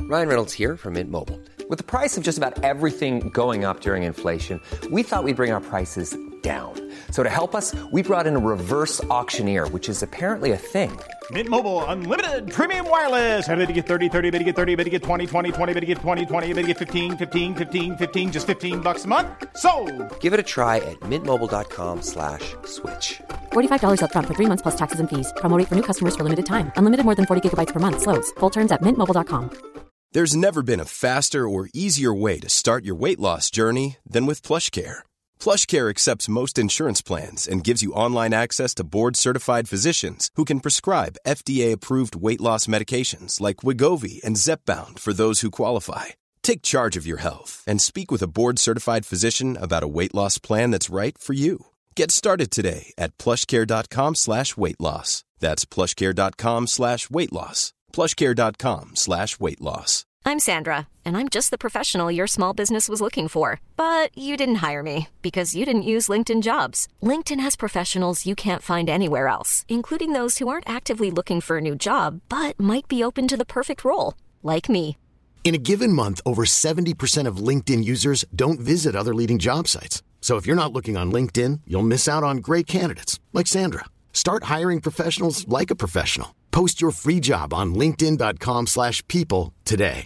Ryan Reynolds here from Mint Mobile. With the price of just about everything going up during inflation, we thought we'd bring our prices down. So to help us, we brought in a reverse auctioneer, which is apparently a thing. Mint Mobile Unlimited Premium Wireless. How to get 30, 30, bit to get 30, bit to get 20, 20, 20, bit to get 20, 20, bit to get 15, 15, 15, 15, just $15 a month? Sold! Give it a try at mintmobile.com/switch. $45 up front for 3 months plus taxes and fees. Promo rate for new customers for limited time. Unlimited more than 40 gigabytes per month. Slows full terms at mintmobile.com. There's never been a faster or easier way to start your weight loss journey than with PlushCare. PlushCare accepts most insurance plans and gives you online access to board-certified physicians who can prescribe FDA-approved weight loss medications like Wegovy and Zepbound for those who qualify. Take charge of your health and speak with a board-certified physician about a weight loss plan that's right for you. Get started today at plushcare.com/weight loss. That's plushcare.com/weight loss. plushcare.com/weight loss. I'm Sandra, and I'm just the professional your small business was looking for. But you didn't hire me because you didn't use LinkedIn Jobs. LinkedIn has professionals you can't find anywhere else, including those who aren't actively looking for a new job, but might be open to the perfect role, like me. In a given month, over 70% of LinkedIn users don't visit other leading job sites. So if you're not looking on LinkedIn, you'll miss out on great candidates like Sandra. Start hiring professionals like a professional. Post your free job on linkedin.com/people today.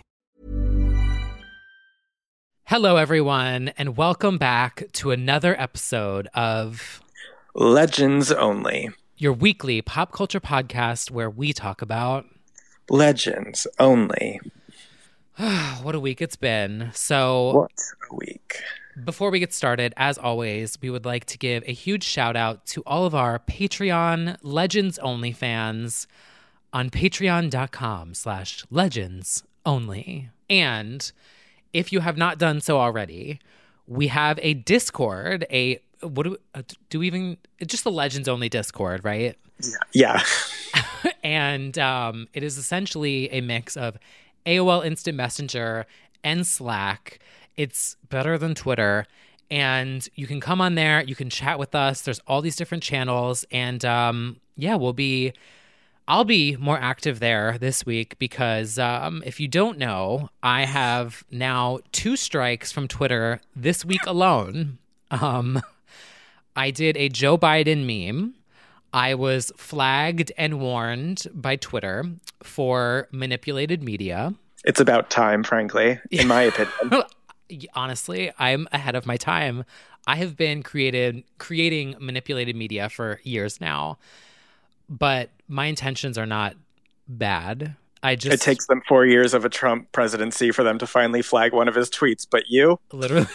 Hello, everyone, and welcome back to another episode of Legends Only, your weekly pop culture podcast where we talk about Legends Only. What a week it's been. So, what a week. Before we get started, as always, we would like to give a huge shout out to all of our Patreon Legends Only fans on patreon.com/Legends Only. And if you have not done so already, we have a Discord, just the Legends Only Discord, right? Yeah. And it is essentially a mix of AOL Instant Messenger and Slack. It's better than Twitter. And you can come on there. You can chat with us. There's all these different channels. And I'll be more active there this week because if you don't know, I have now 2 strikes from Twitter this week alone. I did a Joe Biden meme. I was flagged and warned by Twitter for manipulated media. It's about time, frankly, in my opinion. Honestly, I'm ahead of my time. I have been creating manipulated media for years now, but my intentions are not bad. It takes them 4 years of a Trump presidency for them to finally flag one of his tweets, but you? Literally.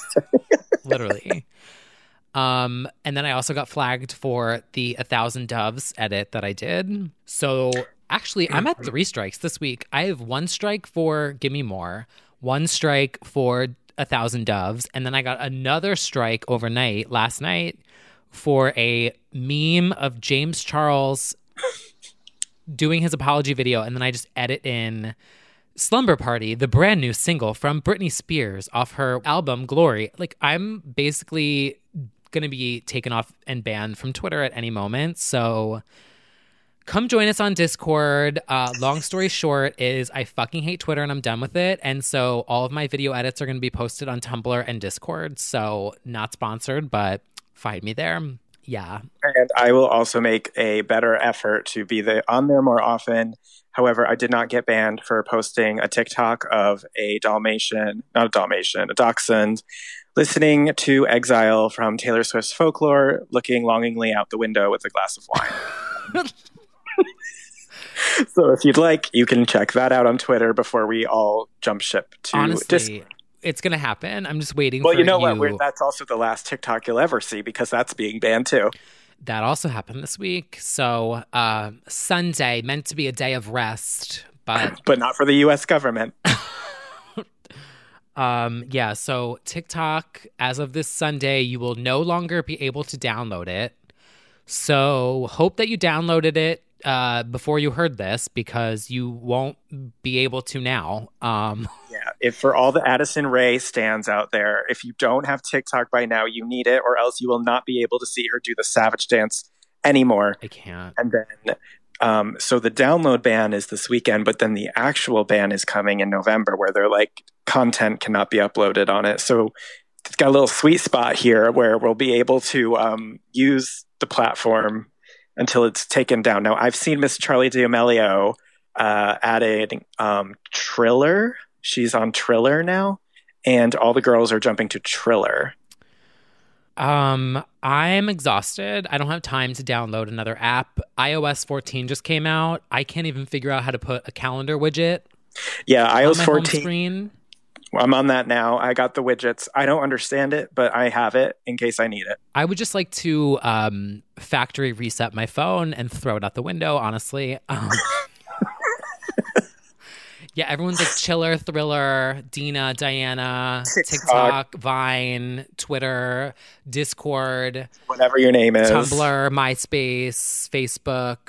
And then I also got flagged for the 1,000 Doves edit that I did. So actually, I'm at 3 strikes this week. I have 1 strike for Gimme More, 1 strike for 1,000 Doves, and then I got another strike last night, for a meme of James Charles doing his apology video, and then I just edit in Slumber Party, the brand new single from Britney Spears off her album Glory. Like, I'm basically going to be taken off and banned from Twitter at any moment. So come join us on Discord. Long story short is I fucking hate Twitter and I'm done with it. And so all of my video edits are going to be posted on Tumblr and Discord. So not sponsored, but find me there. Yeah. And I will also make a better effort to be on there more often. However, I did not get banned for posting a TikTok of a Dachshund, listening to Exile from Taylor Swift's Folklore, looking longingly out the window with a glass of wine. So if you'd like, you can check that out on Twitter before we all jump ship to Honestly, it's going to happen. I'm just waiting for you. Well, you know what? That's also the last TikTok you'll ever see because that's being banned too. That also happened this week. So Sunday, meant to be a day of rest, but not for the U.S. government. Yeah, so TikTok, as of this Sunday, you will no longer be able to download it. So hope that you downloaded it before you heard this, because you won't be able to now. Yeah, if for all the Addison Rae stands out there, if you don't have TikTok by now, you need it, or else you will not be able to see her do the Savage dance anymore. I can't. And then So the download ban is this weekend, but then the actual ban is coming in November, where they're like, content cannot be uploaded on it. So it's got a little sweet spot here where we'll be able to use the platform until it's taken down. Now, I've seen Miss Charli D'Amelio added Triller. She's on Triller now, and all the girls are jumping to Triller. I'm exhausted. I don't have time to download another app. iOS 14 just came out. I can't even figure out how to put a calendar widget. Yeah, iOS on my 14. home screen. I'm on that now. I got the widgets. I don't understand it, but I have it in case I need it. I would just like to factory reset my phone and throw it out the window, honestly. Yeah, everyone's like Chiller, Thriller, Dina, Diana, TikTok, Vine, Twitter, Discord, whatever your name is, Tumblr, MySpace, Facebook.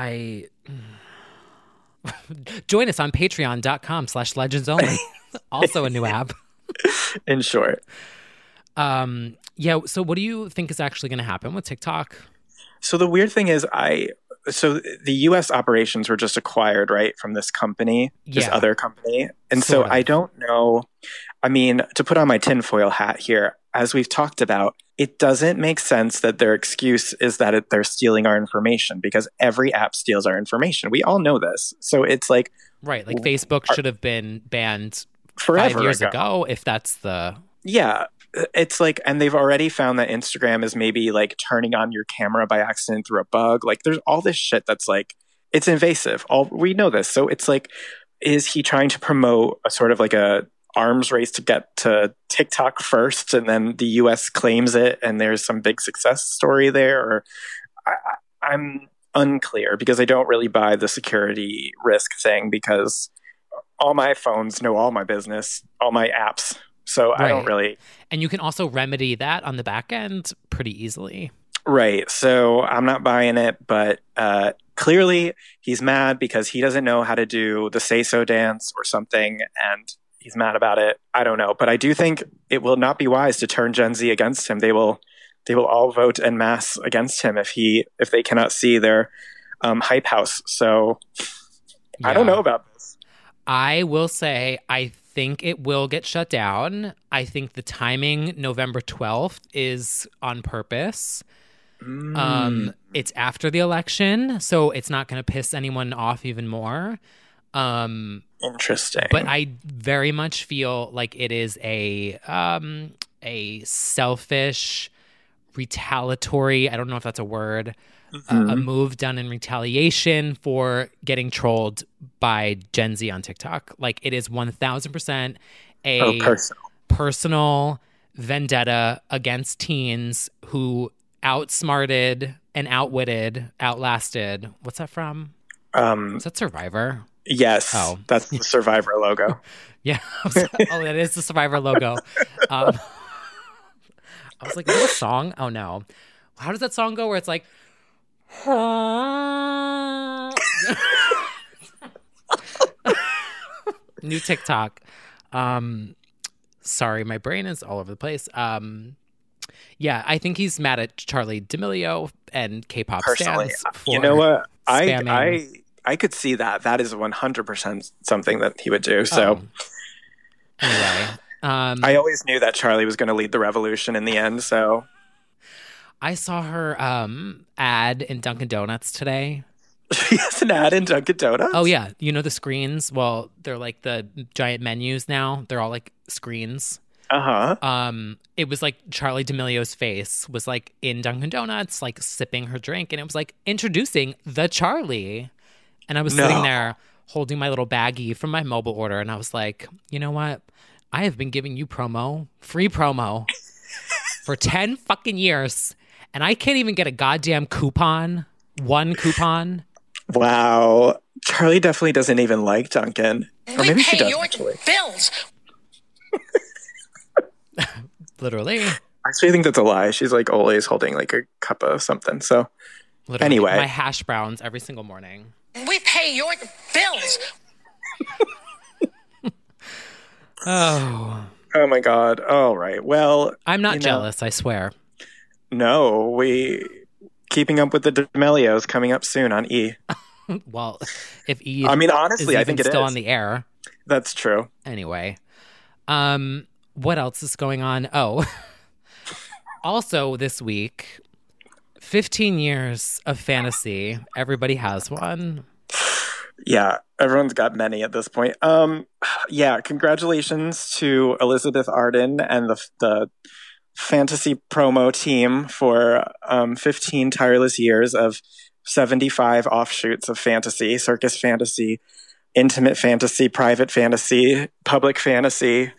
Join us on patreon.com/legendsonly. Also a new app. In short. Yeah, so what do you think is actually going to happen with TikTok? So the weird thing is so the US operations were just acquired, right, from this company, this other company. And so I don't know. I mean, to put on my tinfoil hat here, as we've talked about, it doesn't make sense that their excuse is that they're stealing our information, because every app steals our information. We all know this. So it's like... Right, like Facebook should have been banned forever 5 years ago, if that's the... Yeah. It's like, and they've already found that Instagram is maybe like turning on your camera by accident through a bug. Like there's all this shit that's like, it's invasive. We know this. So it's like, is he trying to promote a sort of like a arms race to get to TikTok first, and then the US claims it and there's some big success story there? Or I'm unclear, because I don't really buy the security risk thing, because all my phones know all my business, all my apps. So I don't really... And you can also remedy that on the back end pretty easily. Right. So I'm not buying it, but clearly he's mad because he doesn't know how to do the say-so dance or something, and he's mad about it. I don't know. But I do think it will not be wise to turn Gen Z against him. They will all vote en masse against him if they cannot see their hype house. So I don't know about this. I will say, I think it will get shut down. I think the timing, November 12th, is on purpose. It's after the election, so it's not going to piss anyone off even more. Interesting. But I very much feel like it is a selfish, retaliatory, I don't know if that's a word, a move done in retaliation for getting trolled by Gen Z on TikTok. Like, it is 1000% a personal vendetta against teens who outsmarted and outlasted. What's that from? Is that Survivor? Yes. Oh. That's the Survivor logo. Yeah. It is the Survivor logo. I was like, is it a song? Oh, no. How does that song go where it's like... New TikTok. Sorry, my brain is all over the place. Yeah, I think he's mad at Charli D'Amelio and K-pop stans for you know what? I could see that. That is 100% something that he would do. So anyway, I always knew that Charli was going to lead the revolution in the end. So I saw her ad in Dunkin' Donuts today. She has an ad in Dunkin' Donuts? Oh, yeah. You know the screens? Well, they're like the giant menus now. They're all like screens. Uh-huh. It was like Charli D'Amelio's face was like in Dunkin' Donuts, like sipping her drink. And it was like introducing the Charli. And I was sitting there holding my little baggie from my mobile order. And I was like, you know what? I have been giving you free promo for 10 fucking years. And I can't even get a goddamn coupon. One coupon. Wow. Charli definitely doesn't even like Dunkin'. Or maybe she does, actually. Bills. Literally. Actually, I think that's a lie. She's like always holding like a cup of something. So literally, anyway. My hash browns every single morning. We pay your bills. Oh my God. All right. Well, I'm not jealous, I swear. No, Keeping Up with the D'Amelios coming up soon on E. Well, if Eve I mean, honestly, is I think even it still is. on the air. That's true. Anyway, what else is going on? Oh, also this week, 15 years of fantasy. Everybody has one. Yeah, everyone's got many at this point. Yeah, congratulations to Elizabeth Arden and the fantasy promo team for 15 tireless years of 75 offshoots of fantasy, circus fantasy, intimate fantasy, private fantasy, public fantasy.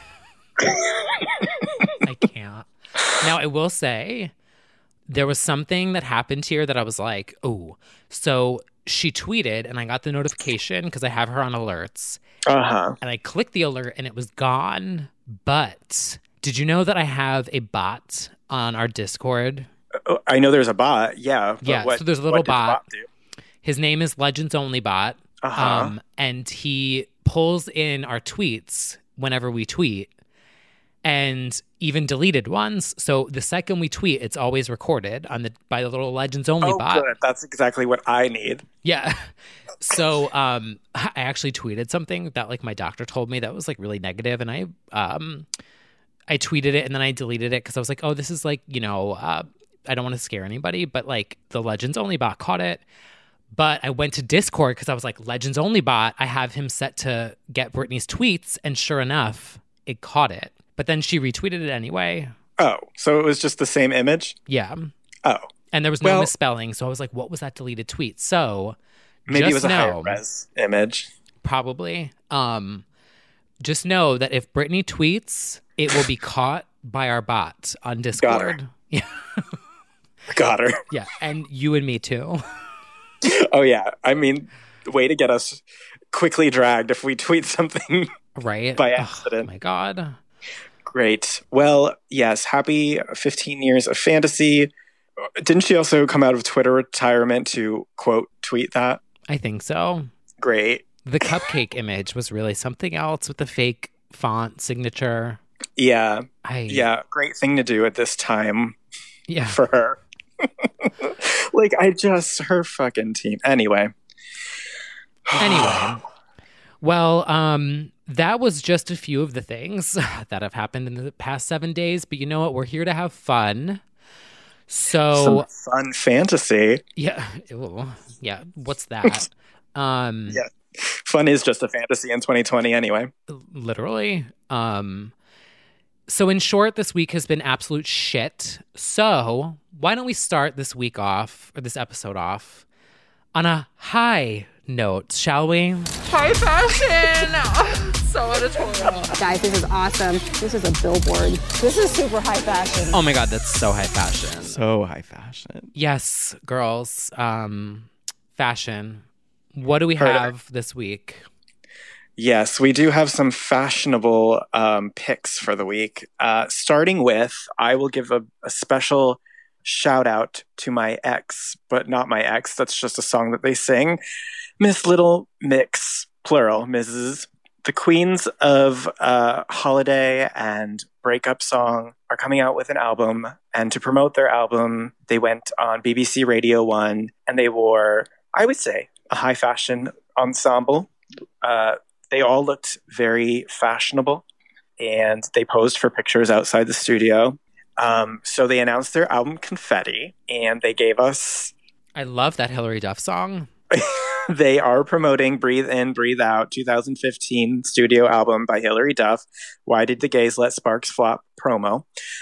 I can't. Now, I will say, there was something that happened here that I was like, oh. So she tweeted, and I got the notification because I have her on alerts. Uh-huh. And I clicked the alert, and it was gone. But did you know that I have a bot on our Discord? I know there's a bot, yeah. But Yeah, what, so there's a little what did the bot. do? His name is Legends Only Bot. Uh-huh. And he pulls in our tweets whenever we tweet, and even deleted ones. So the second we tweet, it's always recorded by the little Legends Only bot. Good. That's exactly what I need. Yeah. So I actually tweeted something that like my doctor told me that was like really negative, and I tweeted it and then I deleted it because I was like, oh, this is like, I don't want to scare anybody, but like the Legends Only bot caught it. But I went to Discord because I was like, Legends Only bot, I have him set to get Britney's tweets, and sure enough, it caught it. But then she retweeted it anyway. Oh, so it was just the same image? Yeah. Oh. And there was no misspelling, so I was like, what was that deleted tweet? So maybe it was a higher res image. Probably. Just know that if Britney tweets, it will be caught by our bot on Discord. Yeah. Got her. Yeah, and you and me too. Oh, yeah. I mean, way to get us quickly dragged if we tweet something right by accident. Oh, my God. Great. Well, yes, happy 15 years of fantasy. Didn't she also come out of Twitter retirement to, quote, tweet that? I think so. Great. The cupcake image was really something else with the fake font signature. Yeah. Yeah, great thing to do at this time for her. Like, her fucking team. Anyway. Well, that was just a few of the things that have happened in the past 7 days. But you know what? We're here to have fun. So some fun fantasy. Yeah. Ew. Yeah. What's that? Yeah. Fun is just a fantasy in 2020 anyway. Literally. So in short, this week has been absolute shit. So why don't we start this episode off on a high note, shall we? High fashion! So editorial. Guys, this is awesome. This is a billboard. This is super high fashion. Oh my God, that's so high fashion. So high fashion. Yes, girls. Fashion. What do we have this week? Yes, we do have some fashionable picks for the week. Starting with, I will give a special shout out to my ex, but not my ex. That's just a song that they sing. Miss Little Mix, plural, Mrs. The queens of holiday and breakup song are coming out with an album. And to promote their album, they went on BBC Radio 1 and they wore, I would say, a high fashion ensemble. They all looked very fashionable and they posed for pictures outside the studio. So they announced their album Confetti and they gave us... I love that Hilary Duff song. They are promoting Breathe In, Breathe Out 2015 studio album by Hilary Duff. Why Did the Gays Let Sparks Flop promo.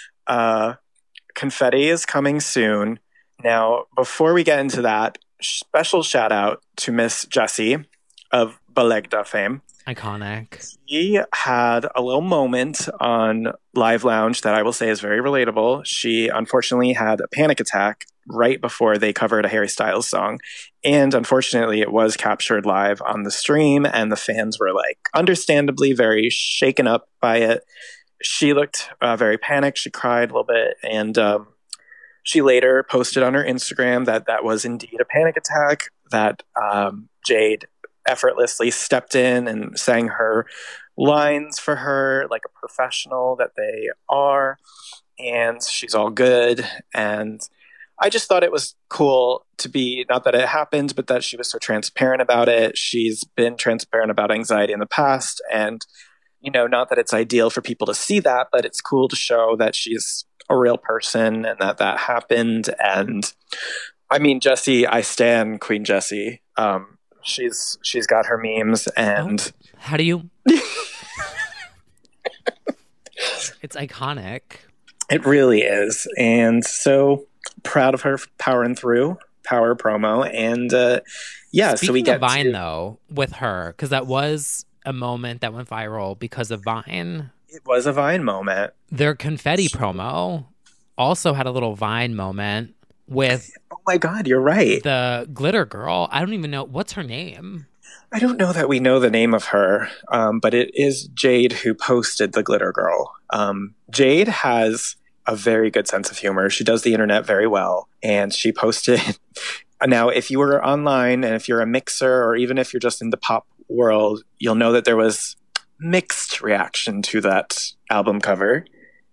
Confetti is coming soon. Now, before we get into that, special shout out to Miss Jessie of Belegda fame. Iconic. She had a little moment on Live Lounge that I will say is very relatable. She unfortunately had a panic attack right before they covered a Harry Styles song. And unfortunately, it was captured live on the stream, and the fans were like understandably very shaken up by it. She looked very panicked. She cried a little bit, and she later posted on her Instagram that that was indeed a panic attack, that Jade effortlessly stepped in and sang her lines for her like a professional that they are, and she's all good. And I just thought it was cool to be, not that it happened, but that she was so transparent about it. She's been transparent about anxiety in the past. And, you know, not that it's ideal for people to see that, but it's cool to show that she's a real person and that that happened. And I mean, Jessie, I stan Queen Jessie. She's got her memes and... How do you... It's iconic. It really is. And so proud of her powering through, power promo. And Speaking so we get of Vine, though, with her, because that was a moment that went viral because of Vine. It was a Vine moment. Their confetti promo also had a little Vine moment with... Oh my God, you're right. The glitter girl. I don't even know. What's her name? I don't know that we know the name of her, but it is Jade who posted the glitter girl. Jade has a very good sense of humor. She does the internet very well. And she posted... Now, if you were online and if you're a mixer or even if you're just in the pop world, you'll know that there was mixed reaction to that album cover.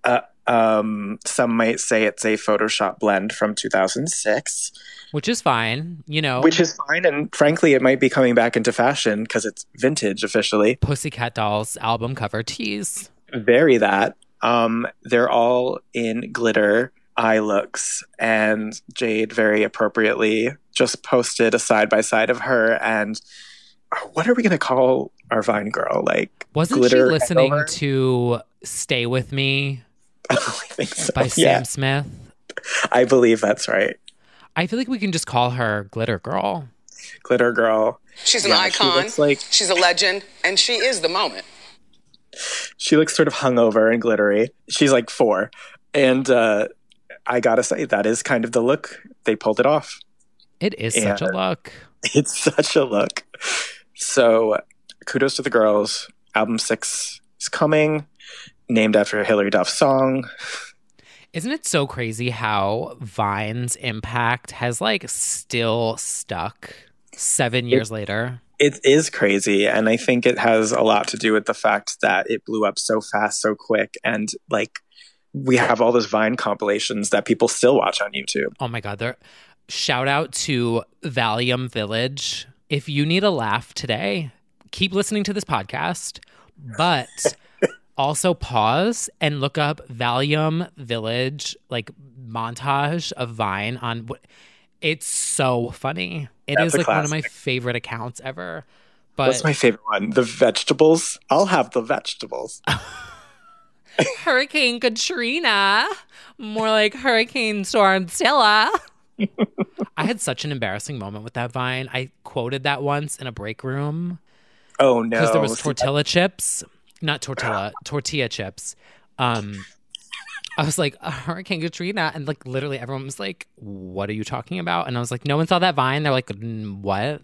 Some might say it's a Photoshop blend from 2006. Which is fine, you know. Which is fine, and frankly, it might be coming back into fashion because it's vintage officially. Pussycat Dolls album cover tease. Very that. They're all in glitter eye looks, and Jade very appropriately just posted a side-by-side of her, and what are we going to call our Vine girl? Like, wasn't she listening to Stay With Me? I think so. By Sam Smith? I believe that's right. I feel like we can just call her Glitter Girl. Glitter Girl. She's an icon. She's a legend, and she is the moment. She looks sort of hungover and glittery. She's like 4. And I gotta say, that is kind of the look. They pulled it off. It is such a look. It's such a look. So kudos to the girls. Album 6 is coming, named after a Hilary Duff song. Isn't it so crazy how Vine's impact has like still stuck 7 years later? It is crazy. And I think it has a lot to do with the fact that it blew up so fast, so quick. And like, we have all those Vine compilations that people still watch on YouTube. Oh my God. Shout out to Valium Village. If you need a laugh today, keep listening to this podcast, but also pause and look up Valium Village, like montage of Vine on. It's so funny. It is like one of my favorite accounts ever. But what's my favorite one? The vegetables. I'll have the vegetables. Hurricane Katrina, more like Hurricane Stormzilla. I had such an embarrassing moment with that Vine. I quoted that once in a break room. Oh no! Because there was tortilla chips. Not tortilla chips. I was like, Hurricane Katrina. And like literally everyone was like, what are you talking about? And I was like, no one saw that Vine. They're like, what?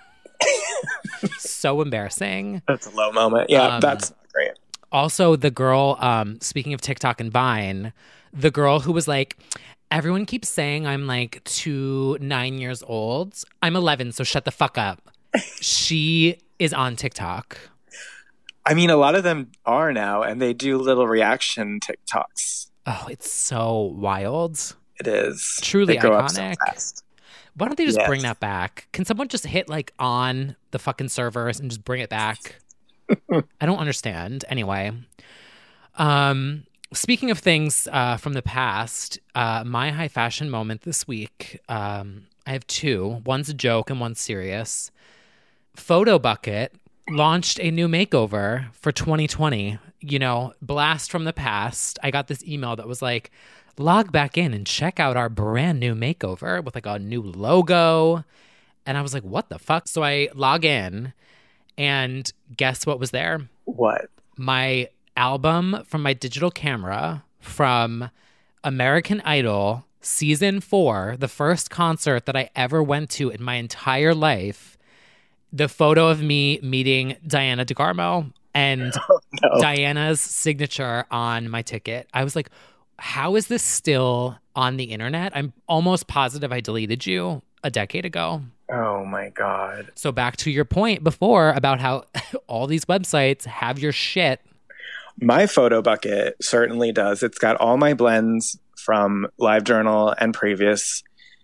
So embarrassing. That's a low moment. Yeah, that's not great. Also, the girl, speaking of TikTok and Vine, the girl who was like, everyone keeps saying I'm like 9 years old. I'm 11, so shut the fuck up. She is on TikTok. I mean, a lot of them are now, and they do little reaction TikToks. Oh, it's so wild. It is. Truly they grow iconic. Up so fast. Why don't they just bring that back? Can someone just hit like on the fucking servers and just bring it back? I don't understand. Anyway, speaking of things from the past, my high fashion moment this week, I have 2. One's a joke and one's serious. Photo Bucket launched a new makeover for 2020. You know, blast from the past. I got this email that was like, log back in and check out our brand new makeover with like a new logo. And I was like, what the fuck? So I log in and guess what was there? What? My album from my digital camera from American Idol season 4, the first concert that I ever went to in my entire life. The photo of me meeting Diana DeGarmo and Diana's signature on my ticket. I was like, how is this still on the internet? I'm almost positive I deleted you a decade ago. Oh my God. So back to your point before about how all these websites have your shit. My Photo Bucket certainly does. It's got all my blends from LiveJournal and previous.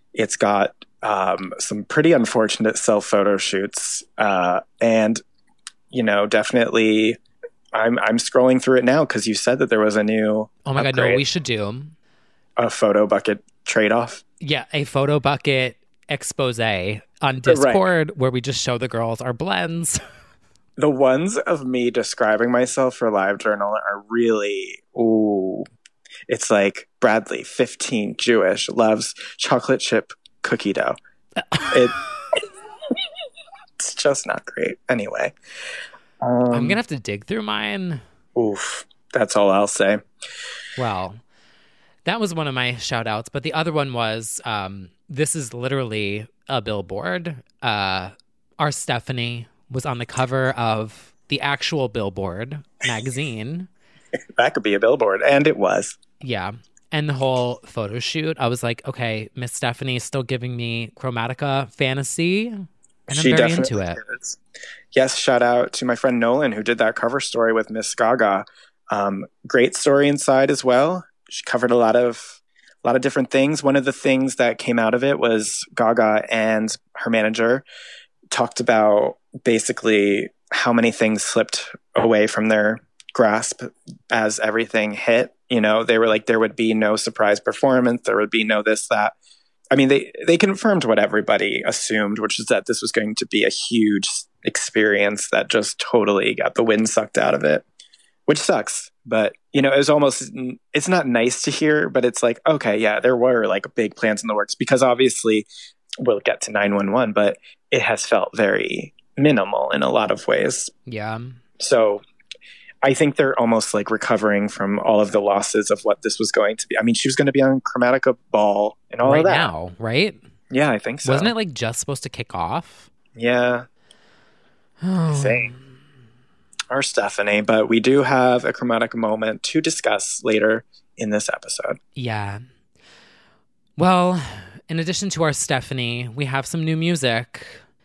It's got some pretty unfortunate self photo shoots, and definitely. I'm scrolling through it now because you said that there was a new. Oh my God, no, we should do a photo bucket trade-off. Yeah, a photo bucket expose on Discord where we just show the girls our blends. The ones of me describing myself for LiveJournal are really, it's like Bradley, 15, Jewish, loves chocolate chip cookie dough. It's just not great. Anyway. I'm going to have to dig through mine. Oof. That's all I'll say. Well, that was one of my shout outs. But the other one was, this is literally a billboard. Our Stephanie was on the cover of the actual Billboard magazine. That could be a billboard. And it was. Yeah. And the whole photo shoot, I was like, okay, Miss Stephanie is still giving me Chromatica fantasy. And I'm very into it. Is. Yes, shout out to my friend Nolan who did that cover story with Miss Gaga. Great story inside as well. She covered a lot of different things. One of the things that came out of it was Gaga and her manager talked about basically how many things slipped away from their grasp as everything hit. They were like, there would be no surprise performance. There would be no this, that. I mean, they confirmed what everybody assumed, which is that this was going to be a huge experience that just totally got the wind sucked out of it, which sucks. But, it was almost, it's not nice to hear, but it's like, okay, yeah, there were like big plans in the works because obviously we'll get to 911, but it has felt very minimal in a lot of ways. Yeah. So I think they're almost like recovering from all of the losses of what this was going to be. I mean, she was going to be on Chromatica Ball and all of that. Right now, right? Yeah, I think so. Wasn't it like just supposed to kick off? Yeah. Same. Our Stephanie, but we do have a Chromatica moment to discuss later in this episode. Yeah. Well, in addition to our Stephanie, we have some new music.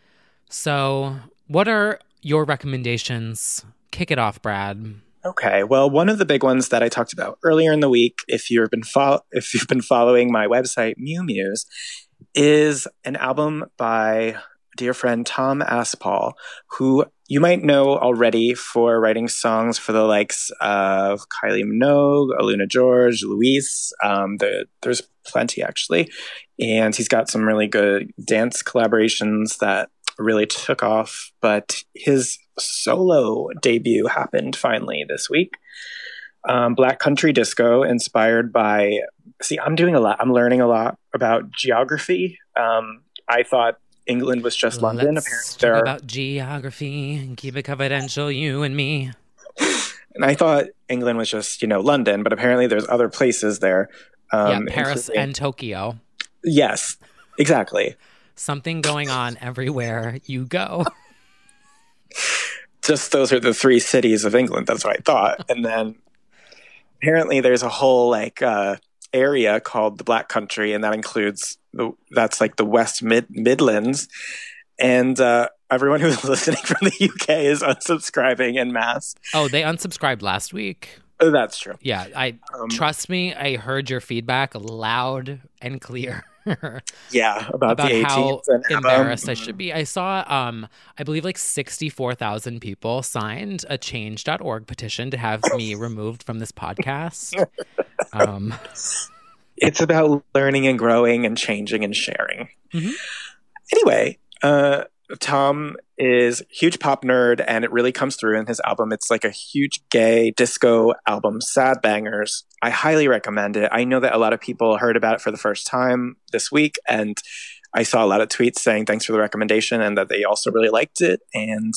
So what are your recommendations? Kick it off, Brad. Okay. Well, one of the big ones that I talked about earlier in the week, if you've been following my website, Mew Muse, is an album by dear friend Tom Aspal, who you might know already for writing songs for the likes of Kylie Minogue, Aluna George, Luis. There's plenty, actually. And he's got some really good dance collaborations that really took off. But his solo debut happened finally this week. Black Country Disco, inspired by... See, I'm learning a lot about geography. I thought England was just London. Let's talk about geography and keep it confidential, you and me. And I thought England was just, London, but apparently there's other places there. Paris and Tokyo. Yes, exactly. Something going on everywhere you go. Just those are the 3 cities of England. That's what I thought. And then apparently there's a whole area called the Black Country, and that includes that's like the West Midlands. And everyone who's listening from the UK is unsubscribing en masse. Oh, they unsubscribed last week. Oh, that's true. Yeah, trust me, I heard your feedback loud and clear. Yeah, about the 18th how and embarrassed I should be. I saw, I believe 64,000 people signed a change.org petition to have me removed from this podcast. It's about learning and growing and changing and sharing. Mm-hmm. Anyway, Tom is a huge pop nerd, and it really comes through in his album. It's like a huge gay disco album, Sad Bangers. I highly recommend it. I know that a lot of people heard about it for the first time this week, and I saw a lot of tweets saying thanks for the recommendation and that they also really liked it. And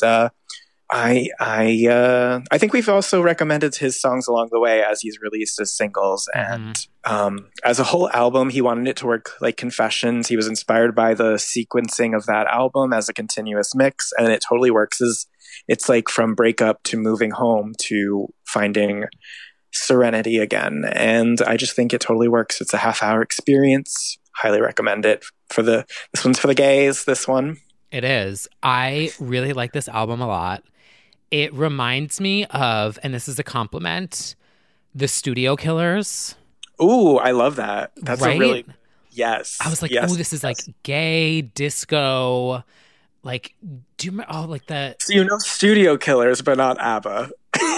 I think we've also recommended his songs along the way as he's released his singles. And as a whole album, he wanted it to work like Confessions. He was inspired by the sequencing of that album as a continuous mix, and it totally works. It's like from breakup to moving home to finding serenity again. And I just think it totally works. It's a half-hour experience. Highly recommend it. This one's for the gays, this one. It is. I really like this album a lot. It reminds me of, and this is a compliment, the Studio Killers. Ooh, I love that. That's right? a really... Yes. I was like, yes, oh, this is like gay disco. Like, do you remember? Oh, like that. So you know Studio Killers, but not ABBA.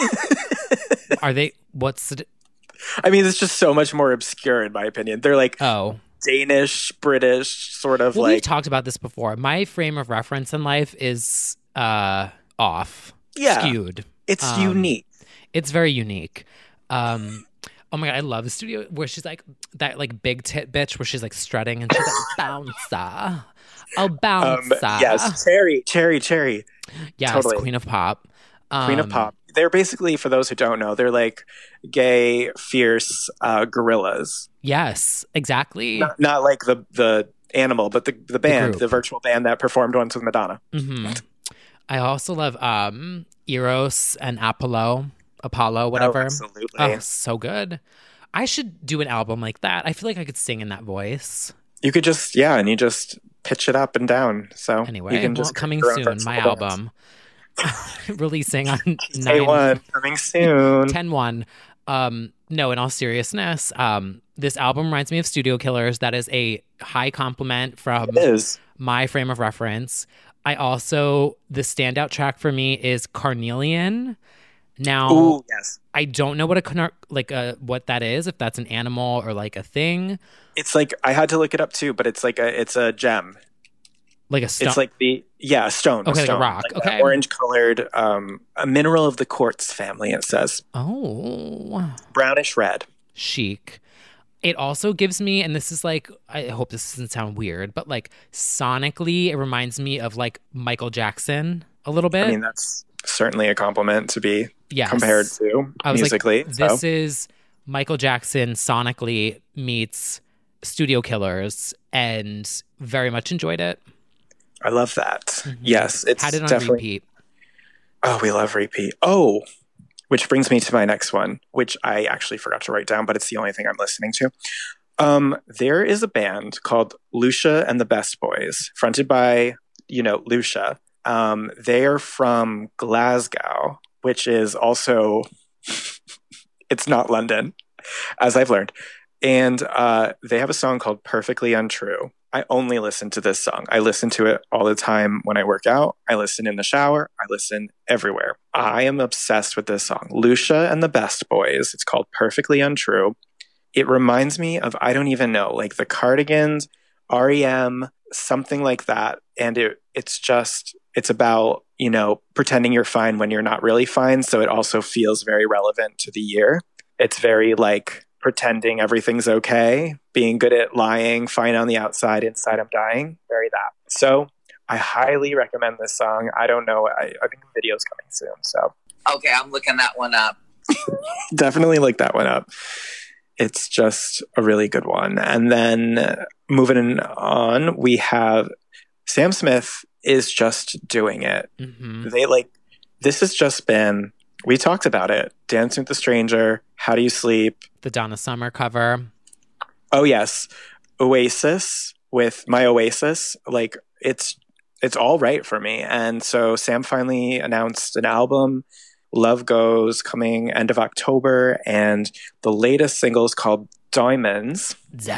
Are they? What's the? I mean, it's just so much more obscure in my opinion. They're like Danish, British, sort of We've talked about this before. My frame of reference in life is off. Skewed. It's unique. It's very unique. Oh my God, I love the studio where she's like that like big tit bitch where she's like strutting and she's like bouncer. Oh, bouncer. Yes, Cherry. Yes, totally. Queen of Pop. Queen of Pop. They're basically, for those who don't know, they're like gay, fierce gorillas. Yes, exactly. Not like the animal, but the band, group. the virtual band that performed once with Madonna. Mm-hmm. I also love Eros and Apollo, whatever. Oh, absolutely. Oh, so good. I should do an album like that. I feel like I could sing in that voice. You could just, and you just pitch it up and down. So anyway, you can just coming soon, my album. Releasing on Day 1, coming soon. 10/1. No, in all seriousness, this album reminds me of Studio Killers. That is a high compliment from my frame of reference. I also, the standout track for me is Carnelian. Now, ooh, yes. I don't know what what that is, if that's an animal or like a thing. It's like, I had to look it up too, but it's like it's a gem. Like a stone? It's like a stone. Okay, a stone. like a rock. Like okay. Orange colored, a mineral of the quartz family, it says. Oh. Brownish red. Chic. It also gives me, and this is like, I hope this doesn't sound weird, but like sonically, it reminds me of like Michael Jackson a little bit. I mean, that's certainly a compliment to be compared to musically. Like, this is Michael Jackson sonically meets Studio Killers, and very much enjoyed it. I love that. Mm-hmm. Yes, it's had it on definitely repeat. Oh, we love repeat. Oh, which brings me to my next one, which I actually forgot to write down, but it's the only thing I'm listening to. There is a band called Lucia and the Best Boys, fronted by, Lucia. They are from Glasgow, which is also, it's not London, as I've learned. And they have a song called Perfectly Untrue. I only listen to this song. I listen to it all the time when I work out. I listen in the shower. I listen everywhere. I am obsessed with this song. Lucia and the Best Boys. It's called Perfectly Untrue. It reminds me of, I don't even know, like the Cardigans, REM, something like that. And it's about, pretending you're fine when you're not really fine. So it also feels very relevant to the year. It's very like pretending everything's okay, being good at lying, fine on the outside, inside I'm dying. Very that. So I highly recommend this song. I don't know. I think the video's coming soon. So okay, I'm looking that one up. Definitely look that one up. It's just a really good one. And then moving on, we have Sam Smith is just doing it. Mm-hmm. This has just been, we talked about it. Dancing with the Stranger, How Do You Sleep? The Donna Summer cover. Oh, yes. Oasis with My Oasis. Like, it's all right for me. And so Sam finally announced an album, Love Goes, coming end of October. And the latest single is called Diamonds.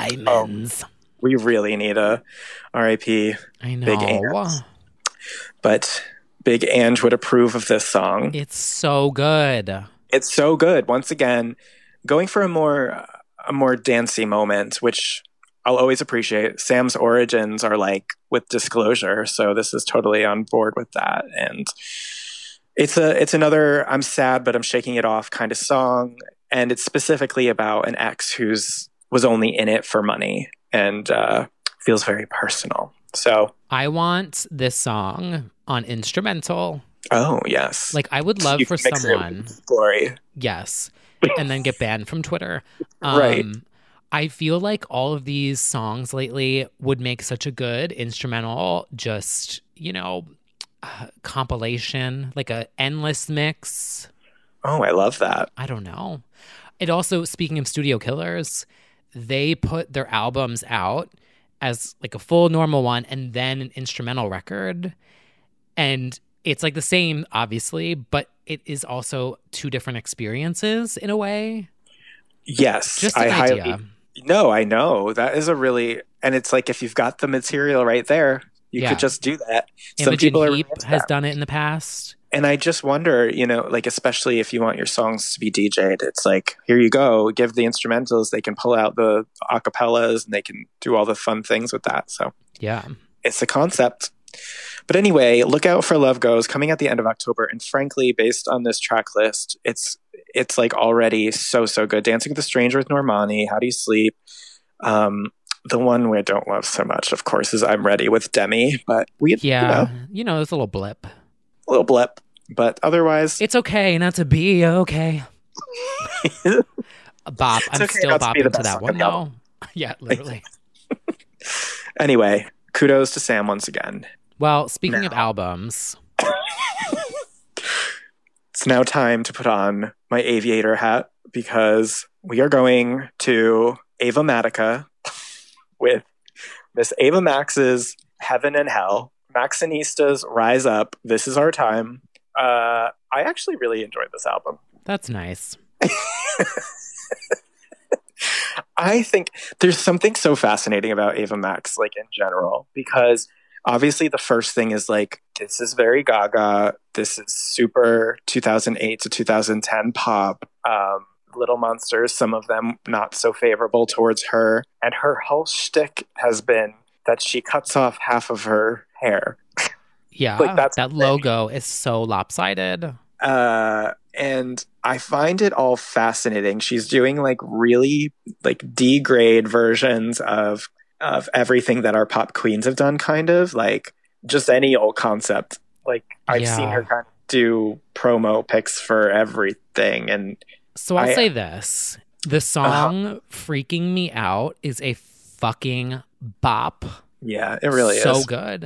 We really need a R.I.P. I know. Big Ange. But Big Ange would approve of this song. It's so good. It's so good. Once again, going for a more dancey moment, which I'll always appreciate. Sam's origins are like with Disclosure, so this is totally on board with that. And it's another I'm sad but I'm shaking it off kind of song, and it's specifically about an ex was only in it for money and feels very personal. So I want this song on instrumental. Oh, yes. Like, I would love for someone. Glory. Yes. And then get banned from Twitter. Right. I feel like all of these songs lately would make such a good instrumental, just, compilation, like a endless mix. Oh, I love that. I don't know. It also, speaking of Studio Killers, they put their albums out as like a full normal one and then an instrumental record. And it's like the same, obviously, but it is also two different experiences in a way. Yes. Just an idea. No, I know. That is a really, and it's like if you've got the material right there, you could just do that. Imogen Heap has done it in the past. And I just wonder, you know, like, especially if you want your songs to be DJ'd, it's like, here you go, give the instrumentals, they can pull out the acapellas and they can do all the fun things with that. So yeah, it's a concept. But anyway, look out for Love Goes coming at the end of October. And frankly, based on this track list, it's like already so good. Dancing with a Stranger with Normani, How Do You Sleep? The one we don't love so much, of course, is I'm Ready with Demi. But it's a little blip. But otherwise, it's okay not to be okay. Bop. I'm okay still bopping to that one though. Yeah, literally. Anyway, kudos to Sam once again. Well, speaking of albums, it's now time to put on my aviator hat because we are going to Ava Matica with Miss Ava Max's Heaven and Hell. Maxinista's Rise Up, This Is Our Time. I actually really enjoyed this album. That's nice. I think there's something so fascinating about Ava Max, like in general, because obviously the first thing is like, this is very Gaga. This is super 2008 to 2010 pop. Little Monsters, some of them not so favorable towards her. And her whole shtick has been that she cuts off half of her hair. Yeah, like that logo is so lopsided. And I find it all fascinating. She's doing like really like D-grade versions of everything that our pop queens have done, kind of like just any old concept. Like I've seen her kind of do promo pics for everything. And so I'll say this. The song Freaking Me Out is a fucking bop. Yeah, it really is. So good.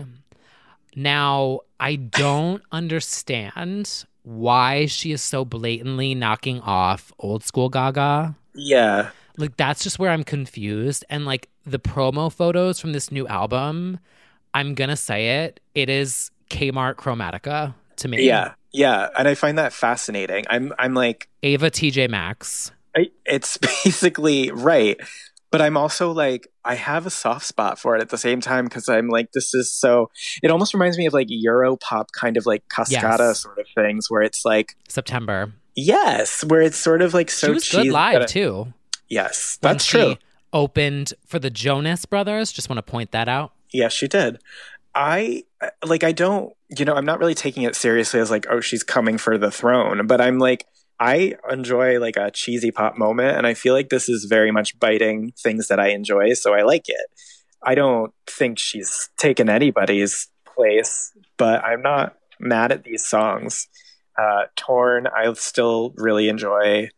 Now, I don't understand why she is so blatantly knocking off old school Gaga. Yeah. Like, that's just where I'm confused. And, like, the promo photos from this new album, I'm going to say it, it is Kmart Chromatica to me. Yeah. Yeah. And I find that fascinating. I'm like... Ava TJ Maxx. It's basically right. But I'm also like, I have a soft spot for it at the same time because I'm like, this is so... It almost reminds me of like Euro pop kind of like Cascada sort of things where it's like... September. Yes, where it's sort of like so cheesy. She was good live too. Yes, that's true. She opened for the Jonas Brothers. Just want to point that out. Yes, she did. I don't, I'm not really taking it seriously as like, oh, she's coming for the throne. But I'm like... I enjoy like a cheesy pop moment, and I feel like this is very much biting things that I enjoy, so I like it. I don't think she's taken anybody's place, but I'm not mad at these songs. Torn, I still really enjoy.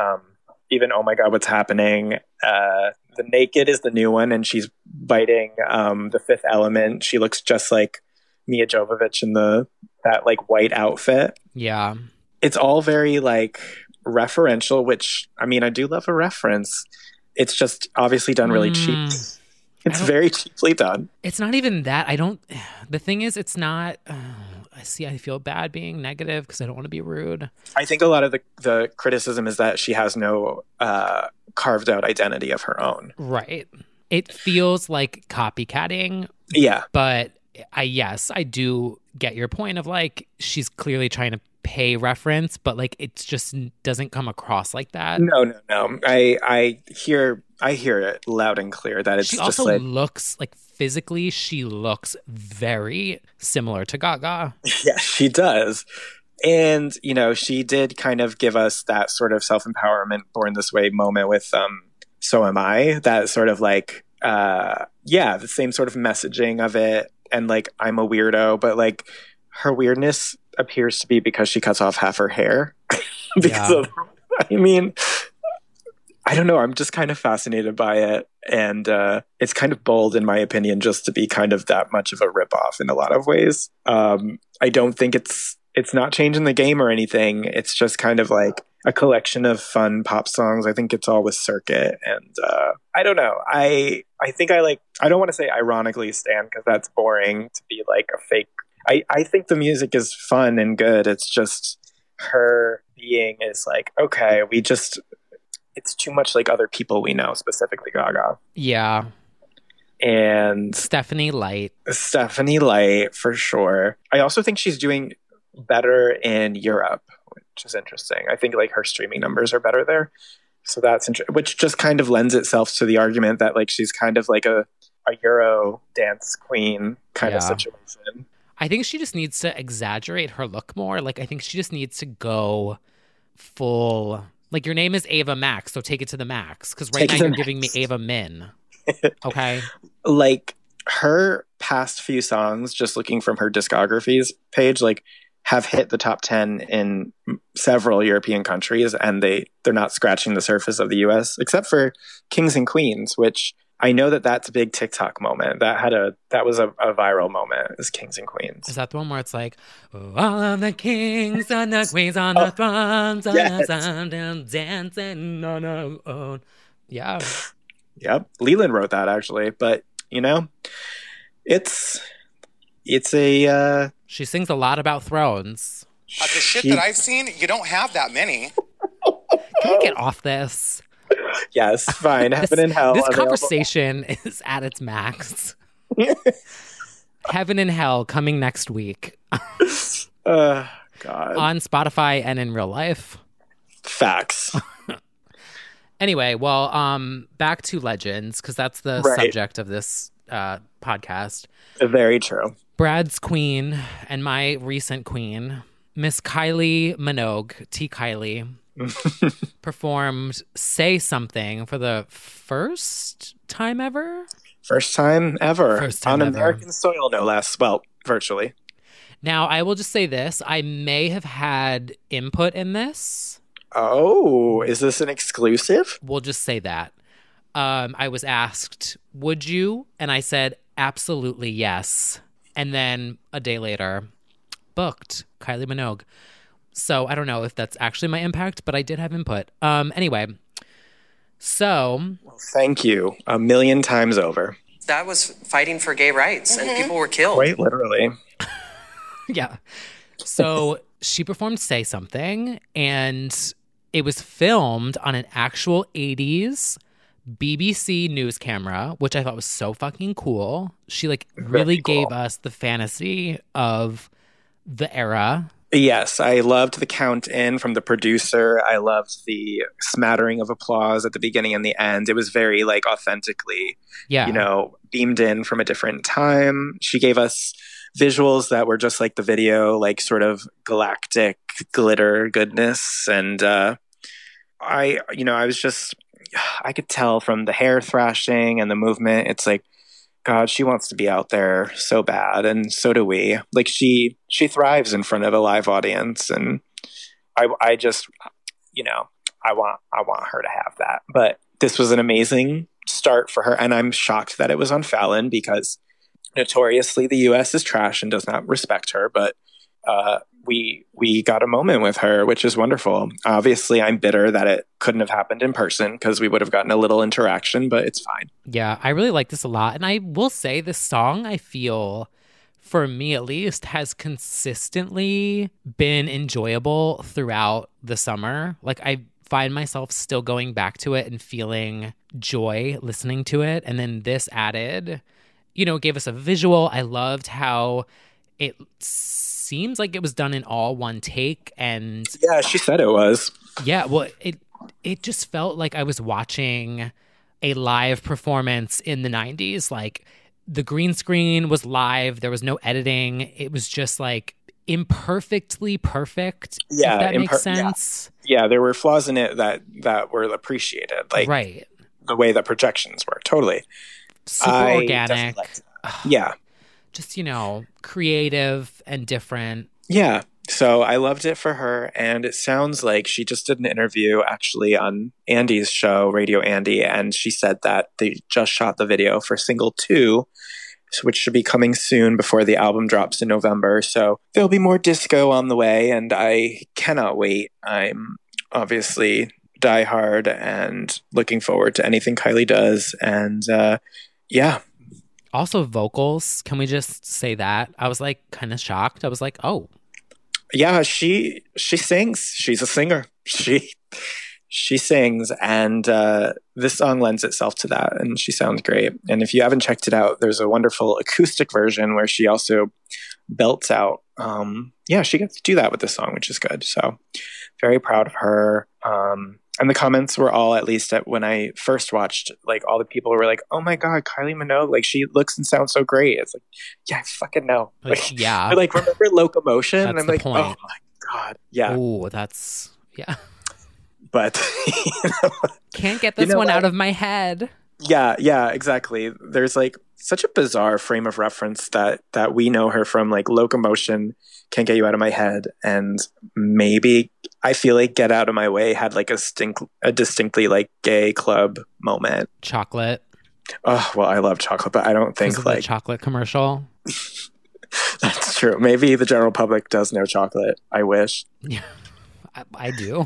Even Oh My God, What's Happening? The Naked is the new one, and she's biting The Fifth Element. She looks just like Mia Jovovich in that like white outfit. Yeah. It's all very like referential, which I mean, I do love a reference. It's just obviously done really cheap. It's very cheaply done. It's not even that. The thing is, it's not, I feel bad being negative because I don't want to be rude. I think a lot of the criticism is that she has no carved out identity of her own. Right. It feels like copycatting. Yeah. But I do get your point of like, she's clearly trying to pay reference, but like it just doesn't come across like that. No. I hear it loud and clear that it's she just also like looks like physically she looks very similar to Gaga. Yeah, she does. And she did kind of give us that sort of self-empowerment Born This Way moment with So Am I, that sort of like the same sort of messaging of it, and like I'm a weirdo, but like her weirdness appears to be because she cuts off half her hair. I mean, I don't know. I'm just kind of fascinated by it. And it's kind of bold, in my opinion, just to be kind of that much of a ripoff in a lot of ways. I don't think it's not changing the game or anything. It's just kind of like a collection of fun pop songs. I think it's all with Circuit. And I don't know. I think I don't want to say ironically stan because that's boring to be like a fake. I think the music is fun and good. It's just her being is like, okay, it's too much like other people we know, specifically Gaga. Yeah. And Stephanie Light for sure. I also think she's doing better in Europe, which is interesting. I think like her streaming numbers are better there. So that's interesting, which just kind of lends itself to the argument that like she's kind of like a Euro dance queen kind of situation. I think she just needs to exaggerate her look more. Like I think she just needs to go full, like your name is Ava Max, so take it to the max. Because right now you're giving me Ava Min. Okay. Like her past few songs, just looking from her discographies page, like have hit the top 10 in several European countries, and they're not scratching the surface of the US, except for Kings and Queens, which I know that's a big TikTok moment. That was a viral moment, is Kings and Queens. Is that the one where it's like, oh, all of the kings and the queens on the thrones and dancing on our own. Yeah. Yep. Leland wrote that actually, but you know, it's a she sings a lot about thrones. The shit that I've seen, you don't have that many. Can we get off this? Yes, fine. Heaven and Hell. This conversation is at its max. Heaven and Hell coming next week. God. On Spotify and in real life. Facts. Anyway, well, back to Legends, because that's the subject of this podcast. Very true. Brad's queen and my recent queen, Miss Kylie Minogue, T. Kylie, performed Say Something for the first time ever? First time ever. On American soil, no less. Well, virtually. Now, I will just say this. I may have had input in this. Oh, is this an exclusive? We'll just say that. I was asked, would you? And I said, absolutely yes. And then a day later, booked Kylie Minogue. So I don't know if that's actually my impact, but I did have input. Anyway, so. Well, thank you 1,000,000 times over. That was fighting for gay rights, and people were killed. Quite literally. Yeah. So she performed Say Something, and it was filmed on an actual 80s BBC news camera, which I thought was so fucking cool. She really gave us the fantasy of the era. Yes, I loved the count in from the producer. I loved the smattering of applause at the beginning and the end. It was very authentically, beamed in from a different time. She gave us visuals that were just like the video, sort of galactic glitter goodness. And I could tell from the hair thrashing and the movement, it's like, God, she wants to be out there so bad, and so do we. She thrives in front of a live audience, and I just, I want her to have that. But this was an amazing start for her, and I'm shocked that it was on Fallon, because notoriously the U.S. is trash and does not respect her. But we got a moment with her, which is wonderful. Obviously, I'm bitter that it couldn't have happened in person, because we would have gotten a little interaction, but it's fine. Yeah, I really like this a lot. And I will say this song, I feel, for me at least, has consistently been enjoyable throughout the summer. I find myself still going back to it and feeling joy listening to it. And then this added, gave us a visual. I loved how it seems like it was done in all one take. And yeah, she said it was. Yeah, well, it just felt like I was watching a live performance in the 90s. The green screen was live. There was no editing. It was just imperfectly perfect. Yeah, if that makes sense. Yeah, there were flaws in it that were appreciated. Right. The way the projections were. Totally. Super organic. Yeah. Just, creative and different. Yeah. So I loved it for her. And it sounds like she just did an interview actually on Andy's show, Radio Andy. And she said that they just shot the video for single 2, which should be coming soon before the album drops in November. So there'll be more disco on the way. And I cannot wait. I'm obviously diehard and looking forward to anything Kylie does. And yeah. Also vocals, can we just say that? I was kind of shocked. I was like, oh. Yeah, she sings. She's a singer. She sings, and this song lends itself to that, and she sounds great. And if you haven't checked it out, there's a wonderful acoustic version where she also belts out. She gets to do that with this song, which is good. So very proud of her. And the comments were all, at least when I first watched, like all the people were like, "Oh my God, Kylie Minogue, like she looks and sounds so great." It's like, yeah, I fucking know. Like, yeah. They're like, remember Locomotion? That's and I'm the like, point. oh my God. Yeah. Oh, that's, yeah. But can't get this one out of my head. Yeah, exactly. There's like such a bizarre frame of reference that we know her from, like Locomotion, Can't Get You Out of My Head, and maybe I feel like Get Out of My Way had like a distinctly like gay club moment. Chocolate. Oh, well, I love chocolate, but I don't think like the chocolate commercial. That's true. Maybe the general public does know chocolate. I wish. Yeah, I do.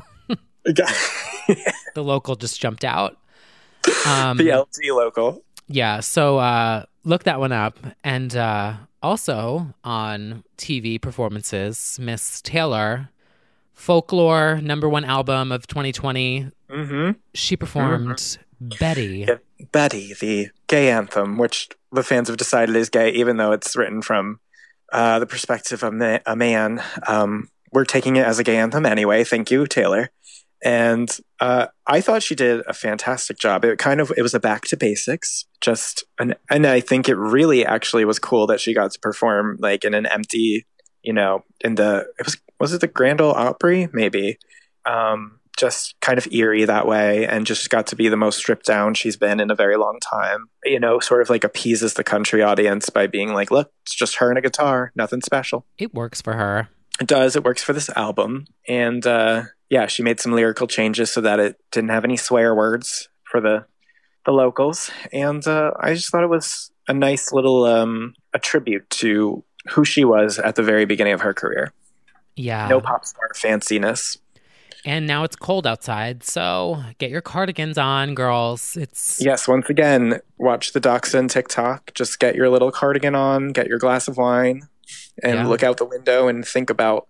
The local just jumped out. The LT local. Yeah, so look that one up. And also on TV performances, Miss Taylor, Folklore, #1 album of 2020. Mm-hmm. She performed Betty. Yeah, Betty, the gay anthem, which the fans have decided is gay, even though it's written from the perspective of a man. We're taking it as a gay anthem anyway. Thank you, Taylor. And I thought she did a fantastic job. It was a back to basics, and I think it really actually was cool that she got to perform like in an empty, was it the Grand Ole Opry? Maybe. Just kind of eerie that way, and just got to be the most stripped down she's been in a very long time. Sort of like appeases the country audience by being like, look, it's just her and a guitar, nothing special. It works for her. It does. It works for this album. And she made some lyrical changes so that it didn't have any swear words for the locals. And I just thought it was a nice little a tribute to who she was at the very beginning of her career. Yeah. No pop star fanciness. And now it's cold outside, so get your cardigans on, girls. Yes, once again, watch the Dachshund TikTok. Just get your little cardigan on, get your glass of wine, and look out the window and think about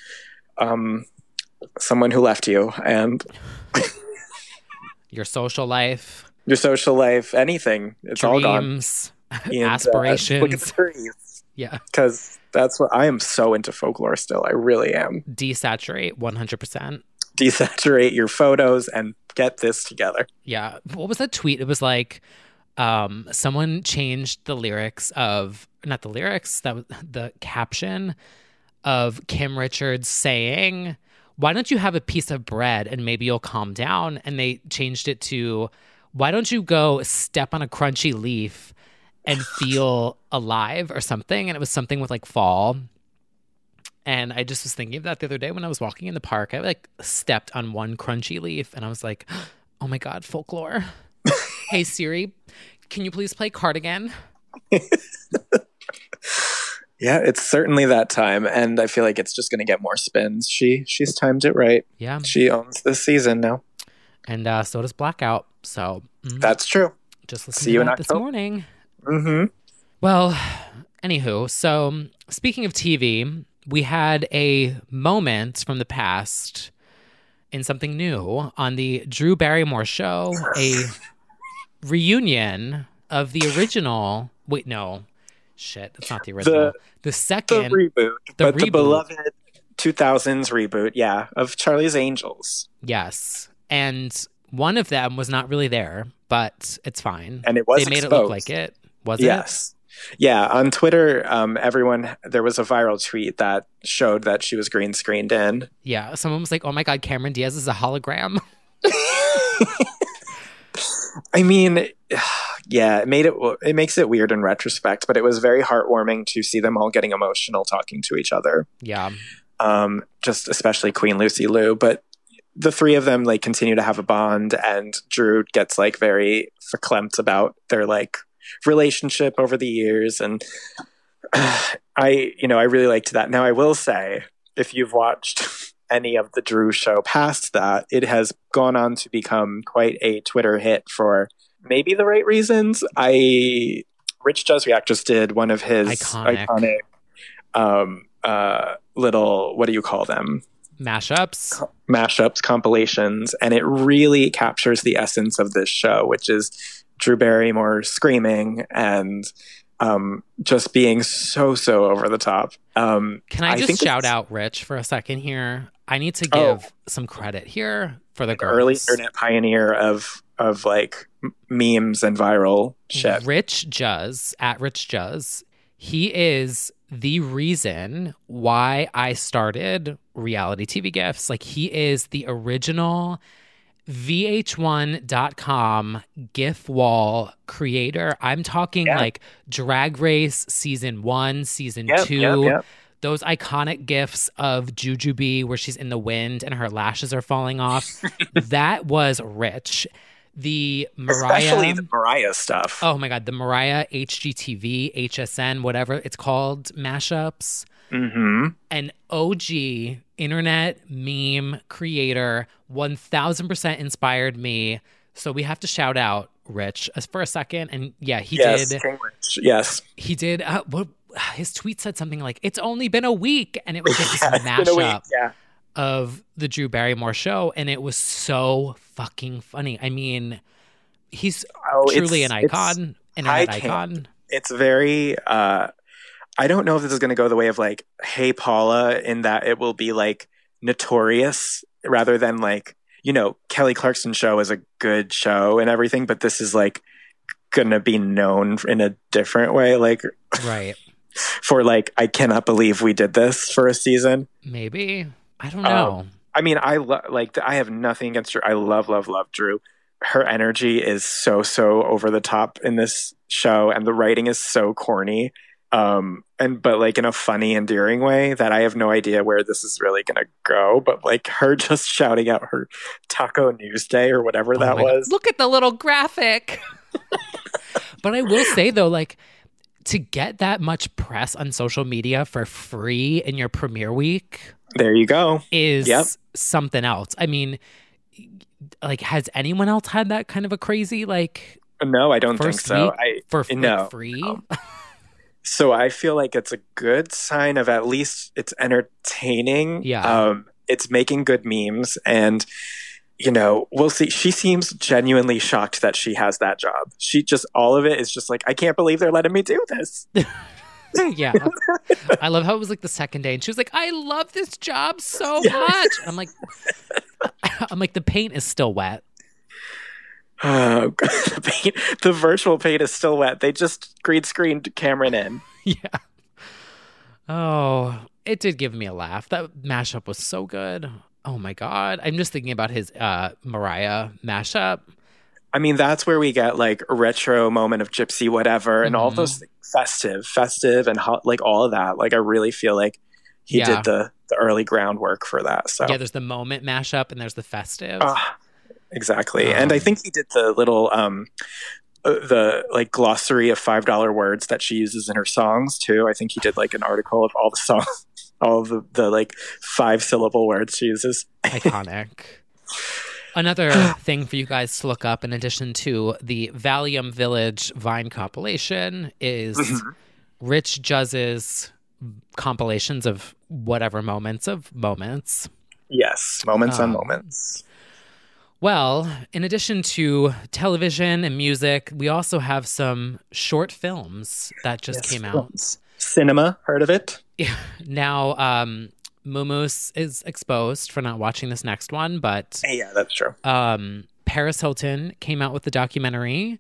someone who left you and your social life. Your social life, anything. It's all gone. Dreams, aspirations. Look at the trees. Yeah. Because that's what I am so into folklore still. I really am. Desaturate 100%. Desaturate your photos and get this together. Yeah. What was that tweet? It was like someone changed the lyrics of, not the lyrics, that was the caption of Kim Richards saying, "Why don't you have a piece of bread and maybe you'll calm down?" And they changed it to, "Why don't you go step on a crunchy leaf and feel alive," or something. And it was something with like fall. And I just was thinking of that the other day when I was walking in the park. I like stepped on one crunchy leaf and I was like, oh my God, folklore. Hey Siri, can you please play Cardigan? Yeah, it's certainly that time. And I feel like it's just going to get more spins. She's timed it right. Yeah. She owns this season now. And so does Blackout. So that's true. Just listen to that this morning. Mm-hmm. Well, anywho, so speaking of TV, we had a moment from the past in something new on the Drew Barrymore show, a reunion of the original. Wait, no. Shit, that's not the original. The second. The reboot. The beloved 2000s reboot, yeah, of Charlie's Angels. Yes. And one of them was not really there, but it's fine. And it was They made exposed. it look like it. Was it? Yes. Yeah, on Twitter, there was a viral tweet that showed that she was green screened in. Yeah, someone was like, oh my God, Cameron Diaz is a hologram. I mean, yeah, it makes it weird in retrospect, but it was very heartwarming to see them all getting emotional talking to each other. Yeah. Just especially Queen Lucy Liu, but the three of them like continue to have a bond, and Drew gets like very verklempt about their like relationship over the years, and I really liked that. Now I will say, if you've watched any of the Drew show past that, it has gone on to become quite a Twitter hit for maybe the right reasons. Rich Does React just did one of his iconic little, what do you call them? mashups, compilations, and it really captures the essence of this show, which is Drew Barrymore screaming and just being so over the top. Can I just shout out Rich for a second here? I need to give some credit here for the girls. Early internet pioneer of like memes and viral shit. Rich Juz, at Rich Juz, he is the reason why I started reality TV GIFs. Like, he is the original VH1.com GIF wall creator. I'm talking like Drag Race season 1, season 2. Those iconic GIFs of Jujubee where she's in the wind and her lashes are falling off. That was Rich. The Mariah, especially the Mariah stuff. Oh my God, the Mariah HGTV, HSN, whatever it's called, mashups. Mm-hmm. An OG internet meme creator, 1000% inspired me. So we have to shout out Rich for a second. And yeah, he did. King Rich. Yes, he did. His tweet said something like, "It's only been a week," and it was just this mashup of the Drew Barrymore show, and it was so fucking funny. I mean, he's truly an icon, internet icon. It's very. I don't know if this is going to go the way of like Hey Paula, in that it will be like notorious rather than like, you know, Kelly Clarkson show is a good show and everything, but this is like going to be known in a different way. Like, right. For like, I cannot believe we did this for a season. Maybe. I don't know. I mean, I have nothing against her. I love Drew. Her energy is so over the top in this show, and the writing is so corny. But like in a funny, endearing way that I have no idea where this is really gonna go. But like her just shouting out her Taco News Day or whatever that was. God. Look at the little graphic. But I will say though, like, to get that much press on social media for free in your premiere week, there you go, is something else. I mean, like, has anyone else had that kind of a crazy, like, no, I don't think so. Free. So I feel like it's a good sign of at least it's entertaining. Yeah. It's making good memes, and you know, we'll see. She seems genuinely shocked that she has that job. She just, all of it is just like, I can't believe they're letting me do this. Yeah. I love how it was like the second day and she was like, I love this job so much. I'm like, the paint is still wet. Oh, the virtual paint is still wet. They just green screened Cameron in. Yeah. Oh, it did give me a laugh. That mashup was so good. Oh my God. I'm just thinking about his Mariah mashup. I mean, that's where we get like a retro moment of Gypsy whatever and all those things, festive and hot, like all of that. Like I really feel like he did the early groundwork for that. So yeah, there's the moment mashup and there's the festive. Exactly. And I think he did the little the like glossary of $5 words that she uses in her songs too. I think he did like an article of all the songs, all of the like 5-syllable words she uses. Iconic. Another thing for you guys to look up, in addition to the Valium Village Vine compilation, is Rich Juzz's compilations of whatever moments. Yes, moments on moments. Well, in addition to television and music, we also have some short films that just came out. Cinema, heard of it? Now, Mumus is exposed for not watching this next one, but yeah, that's true. Paris Hilton came out with the documentary.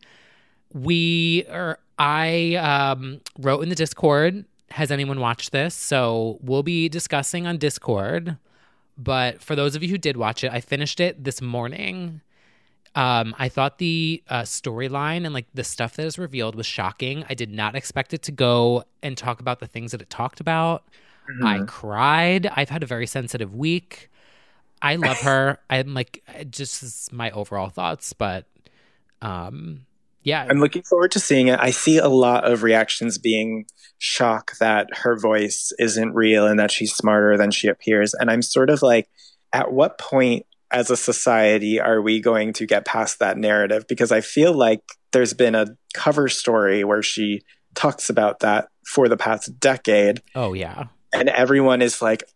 I wrote in the Discord, has anyone watched this? So we'll be discussing on Discord. But for those of you who did watch it, I finished it this morning. I thought the storyline and like the stuff that is revealed was shocking. I did not expect it to go and talk about the things that it talked about. I cried. I've had a very sensitive week. I love her. I'm like, just is my overall thoughts, but yeah. I'm looking forward to seeing it. I see a lot of reactions being shocked that her voice isn't real and that she's smarter than she appears. And I'm sort of like, at what point as a society are we going to get past that narrative? Because I feel like there's been a cover story where she talks about that for the past decade. Oh, yeah. And everyone is like,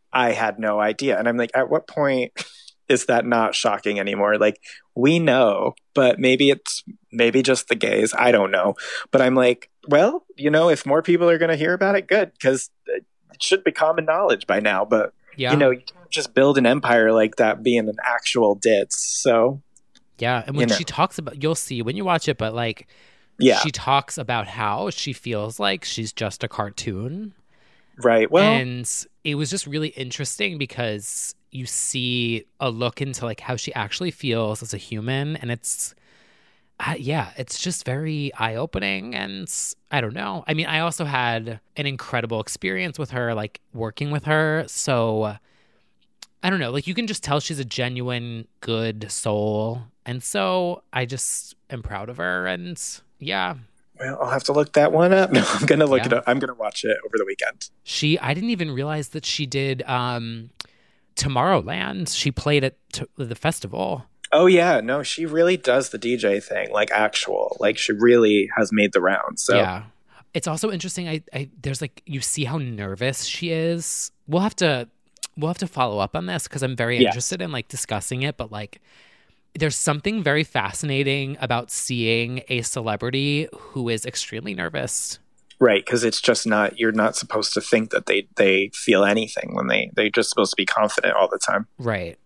I had no idea. And I'm like, at what point is that not shocking anymore? Like, we know, but maybe it's just the gays. I don't know. But I'm like, well, if more people are going to hear about it, good, because it should be common knowledge by now. But, you can't just build an empire like that being an actual ditz. So, yeah. And when she talks about, you'll see when you watch it, but like, she talks about how she feels like she's just a cartoon. Right. Well, and it was just really interesting because you see a look into like how she actually feels as a human, and it's it's just very eye-opening. And I don't know. I mean, I also had an incredible experience with her, like working with her. So I don't know, like you can just tell she's a genuine good soul. And so I just am proud of her. And yeah. Well, I'll have to look that one up. No, I'm going to look it up. I'm going to watch it over the weekend. I didn't even realize that she did Tomorrowland. She played at the festival. Oh, yeah. No, she really does the DJ thing, like actual. Like she really has made the rounds. So. Yeah. It's also interesting. There's like, you see how nervous she is. We'll have to follow up on this because I'm very interested in like discussing it. But like, there's something very fascinating about seeing a celebrity who is extremely nervous. Right, because it's just you're not supposed to think that they feel anything when they're just supposed to be confident all the time. Right.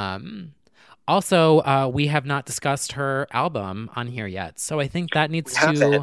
Also, we have not discussed her album on here yet. So I think that needs to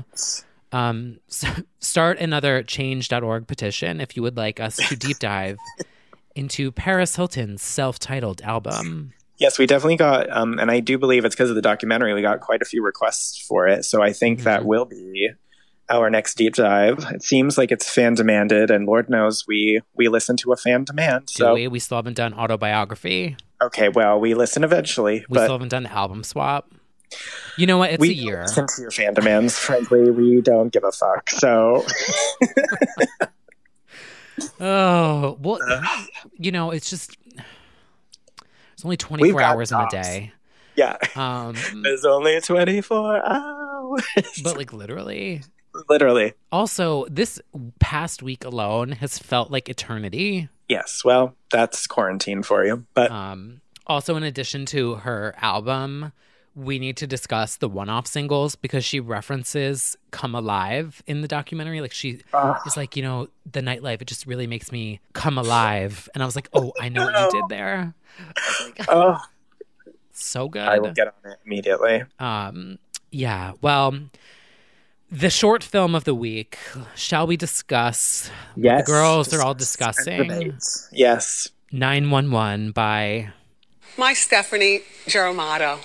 start another change.org petition if you would like us to deep dive into Paris Hilton's self-titled album. Yes, we definitely got, and I do believe it's because of the documentary, we got quite a few requests for it. So I think that will be our next deep dive. It seems like it's fan demanded, and Lord knows we listen to a fan demand. So we still haven't done autobiography. Okay, well, we listen eventually. We still haven't done the album swap. You know what? It's a year. We listen to your fan demands. Frankly, we don't give a fuck. So... Oh, well, it's just... It's only 24 hours in a day. Yeah. There's only 24 hours. But like literally. Literally. Also, this past week alone has felt like eternity. Yes. Well, that's quarantine for you. But also, in addition to her album, we need to discuss the one-off singles because she references Come Alive in the documentary. Like she is like, the nightlife, it just really makes me come alive. And I was like, oh, I know what you did there. Like, so good. I will get on it immediately. Yeah. Well, the short film of the week. Shall we discuss? Yes. The girls are all discussing. Yes. 911 by my Stephanie Germano.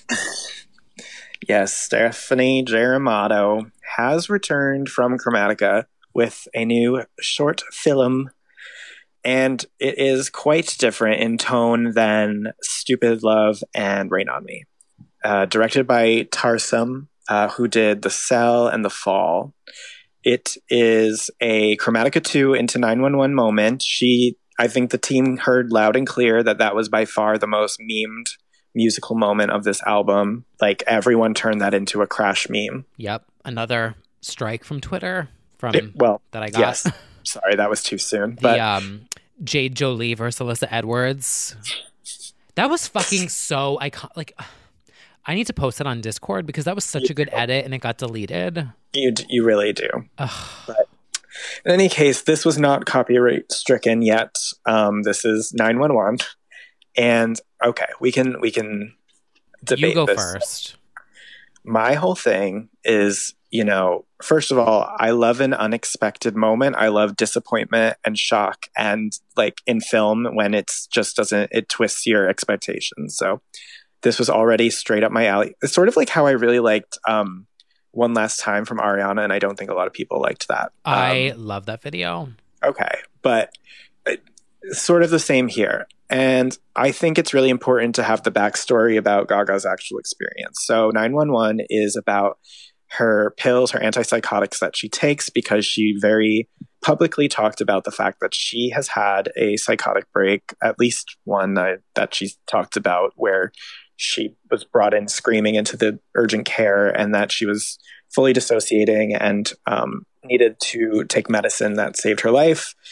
Yes, Stephanie Germano has returned from Chromatica with a new short film. And it is quite different in tone than Stupid Love and Rain on Me. Directed by Tarsem, who did The Cell and The Fall. It is a Chromatica 2 into 911 moment. I think the team heard loud and clear that was by far the most memed musical moment of this album. Like, everyone turned that into a Crash meme. Yep. Another strike from Twitter that I got. Yes. Sorry, that was too soon. But the Jade Jolie versus Alyssa Edwards. That was fucking so iconic. Like, I need to post it on Discord because that was such a good edit and it got deleted. You really do. But in any case, this was not copyright stricken yet. This is 911. And okay, we can debate. You go this. first. My whole thing is, first of all, I love an unexpected moment. I love disappointment and shock, and like in film when it twists your expectations. So this was already straight up my alley. It's sort of like how I really liked One Last Time from Ariana, and I don't think a lot of people liked that. I love that video. Okay, but sort of the same here. And I think it's really important to have the backstory about Gaga's actual experience. So 911 is about her pills, her antipsychotics that she takes, because she very publicly talked about the fact that she has had a psychotic break, at least one that she's talked about, where she was brought in screaming into the urgent care and that she was fully dissociating and needed to take medicine that saved her life.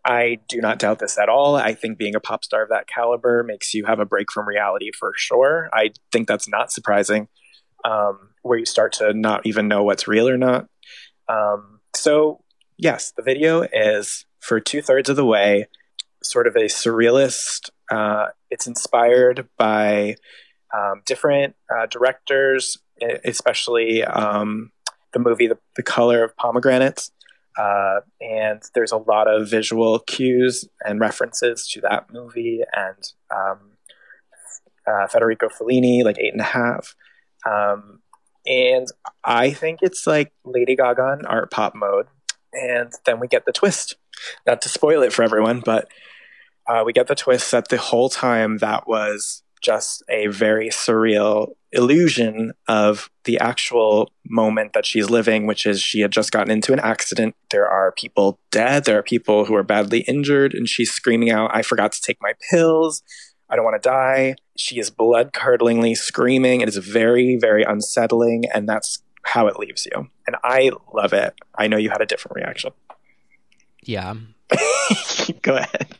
I do not doubt this at all. I think being a pop star of that caliber makes you have a break from reality for sure. I think that's not surprising, where you start to not even know what's real or not. So yes, the video is for 2/3 of the way sort of a surrealist. It's inspired by different directors, especially the movie The Color of Pomegranates. And there's a lot of visual cues and references to that movie, and Federico Fellini, like 8.5. And I think it's like Lady Gaga in art pop mode. And then we get the twist. Not to spoil it for everyone, but we get the twist that the whole time that was just a very surreal illusion of the actual moment that she's living, which is she had just gotten into an accident. There are people dead. There are people who are badly injured. And she's screaming out, "I forgot to take my pills. I don't want to die." She is blood-curdlingly screaming. It is very, very unsettling. And that's how it leaves you. And I love it. I know you had a different reaction. Yeah. Go ahead.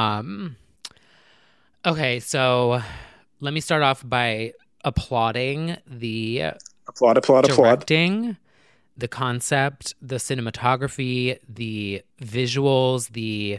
Okay, so let me start off by applauding the directing, the concept, the cinematography, the visuals, the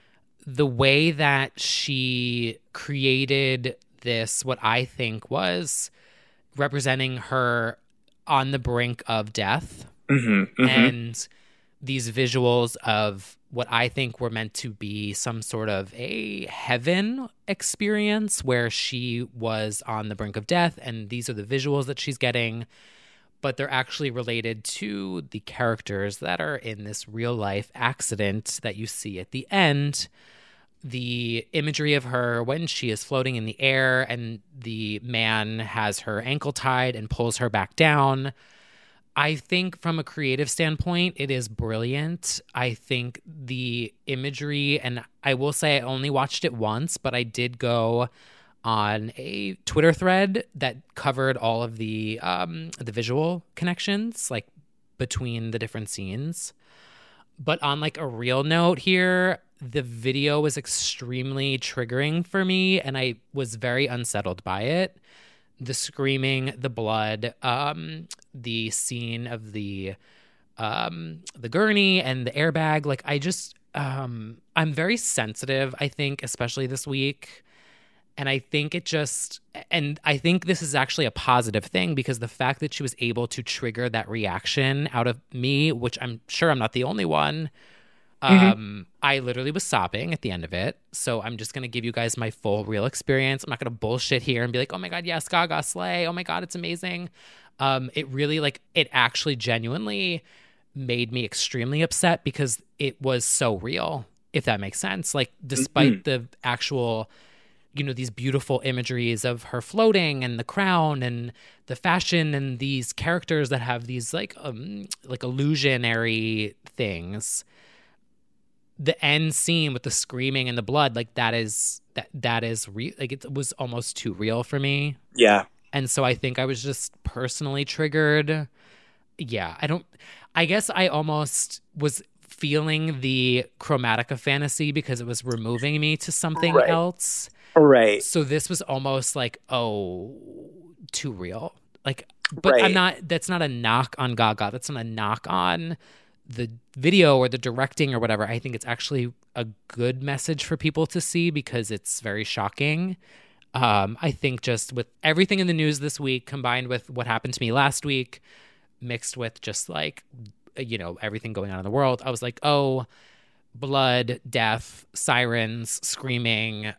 way that she created this, what I think was representing her on the brink of death. And these visuals of what I think were meant to be some sort of a heaven experience where she was on the brink of death, and these are the visuals that she's getting, but they're actually related to the characters that are in this real life accident that you see at the end. The imagery of her when she is floating in the air and the man has her ankle tied and pulls her back down. I think from a creative standpoint, it is brilliant. I think the imagery, and I will say I only watched it once, but I did go on a Twitter thread that covered all of the visual connections, like between the different scenes. But on like a real note here, the video was extremely triggering for me, and I was very unsettled by it. The screaming, the blood, the scene of the gurney and the airbag. Like I just, I'm very sensitive, I think, especially this week. And I think I think this is actually a positive thing, because the fact that she was able to trigger that reaction out of me, which I'm sure I'm not the only one, I literally was sobbing at the end of it. So I'm just going to give you guys my full real experience. I'm not going to bullshit here and be like, oh my God, yes, Gaga slay. Oh my God, it's amazing. It really it actually genuinely made me extremely upset because it was so real, if that makes sense. Like despite the actual, these beautiful imageries of her floating and the crown and the fashion and these characters that have these like illusionary things, the end scene with the screaming and the blood, like that is real. Like it was almost too real for me. Yeah. And so I think I was just personally triggered. Yeah. I guess I almost was feeling the Chromatica fantasy because it was removing me to something else. Right. So this was almost like, oh, too real. Like, but that's not a knock on Gaga. That's not a knock on the video or the directing or whatever. I think it's actually a good message for people to see because it's very shocking. I think just with everything in the news this week, combined with what happened to me last week, mixed with just like, everything going on in the world, I was like, oh, blood, death, sirens, screaming.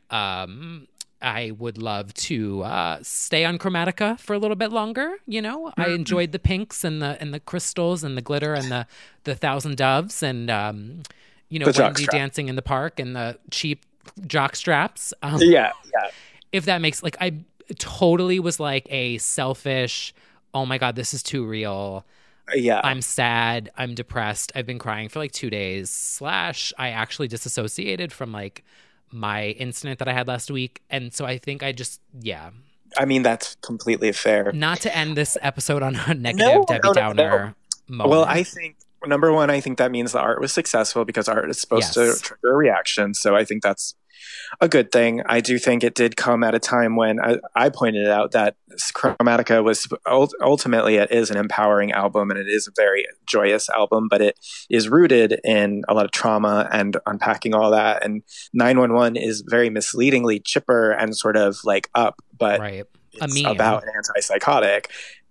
I would love to stay on Chromatica for a little bit longer. I enjoyed the pinks and the crystals and the glitter and the 1,000 doves and Wendy dancing in the park and the cheap jock straps. Yeah. If that makes I totally was like a selfish, oh my God, this is too real. Yeah. I'm sad. I'm depressed. I've been crying for 2 days. / I actually disassociated from my incident that I had last week. And so I think I just, I mean, that's completely fair. Not to end this episode on a negative Debbie Downer moment. Well, I think number one, I think that means the art was successful because art is supposed to trigger a reaction. So I think that's a good thing. I do think it did come at a time when I pointed out that Chromatica was ultimately, it is an empowering album and it is a very joyous album, but it is rooted in a lot of trauma and unpacking all that. And 911 is very misleadingly chipper and sort of like up, but it's about an antipsychotic.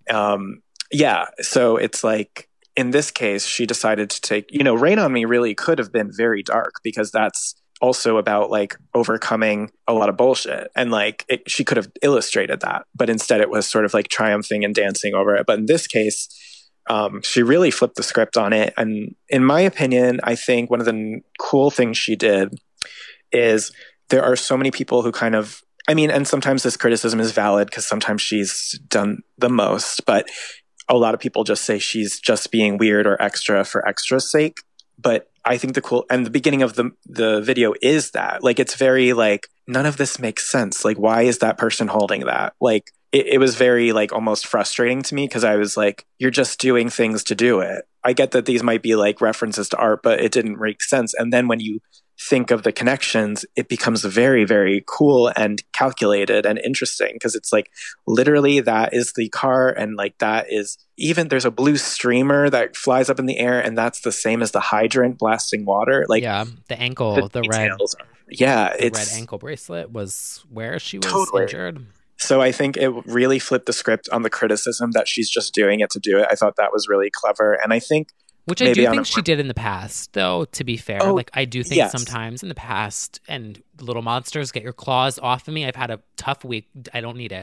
So it's like, in this case, she decided to take, Rain on Me really could have been very dark because that's also about like overcoming a lot of bullshit. And like she could have illustrated that, but instead it was sort of like triumphing and dancing over it. But in this case, she really flipped the script on it. And in my opinion, I think one of the cool things she did is there are so many people who kind of, and sometimes this criticism is valid because sometimes she's done the most, but a lot of people just say she's just being weird or extra for extra's sake. But I think the beginning of the video is that, like, it's very like, none of this makes sense. Like, why is that person holding that? Like, it was very like almost frustrating to me because I was like, you're just doing things to do it. I get that these might be like references to art, but it didn't make sense. And then when you think of the connections, it becomes very, very cool and calculated and interesting because it's like literally that is the car and like that is even there's a blue streamer that flies up in the air and that's the same as the hydrant blasting water. Like the ankle, the red ankle bracelet was where she was injured. So I think it really flipped the script on the criticism that she's just doing it to do it. I thought that was really clever. And I think which I do think she did in the past, though, to be fair. I do think sometimes in the past, and Little Monsters, get your claws off of me. I've had a tough week. I don't need it.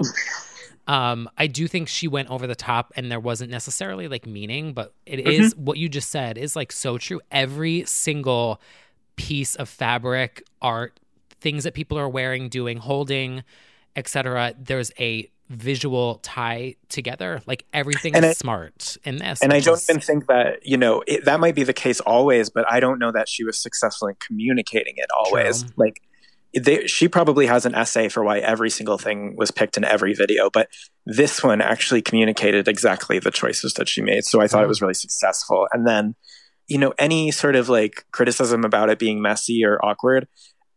I do think she went over the top and there wasn't necessarily like meaning, but it is what you just said is like so true. Every single piece of fabric, art, things that people are wearing, doing, holding, etc. There's a visual tie together. Like everything is smart in this. And I don't even think that, that might be the case always, but I don't know that she was successful in communicating it always. True. Like she probably has an essay for why every single thing was picked in every video, but this one actually communicated exactly the choices that she made. So I thought it was really successful. And then, any sort of like criticism about it being messy or awkward,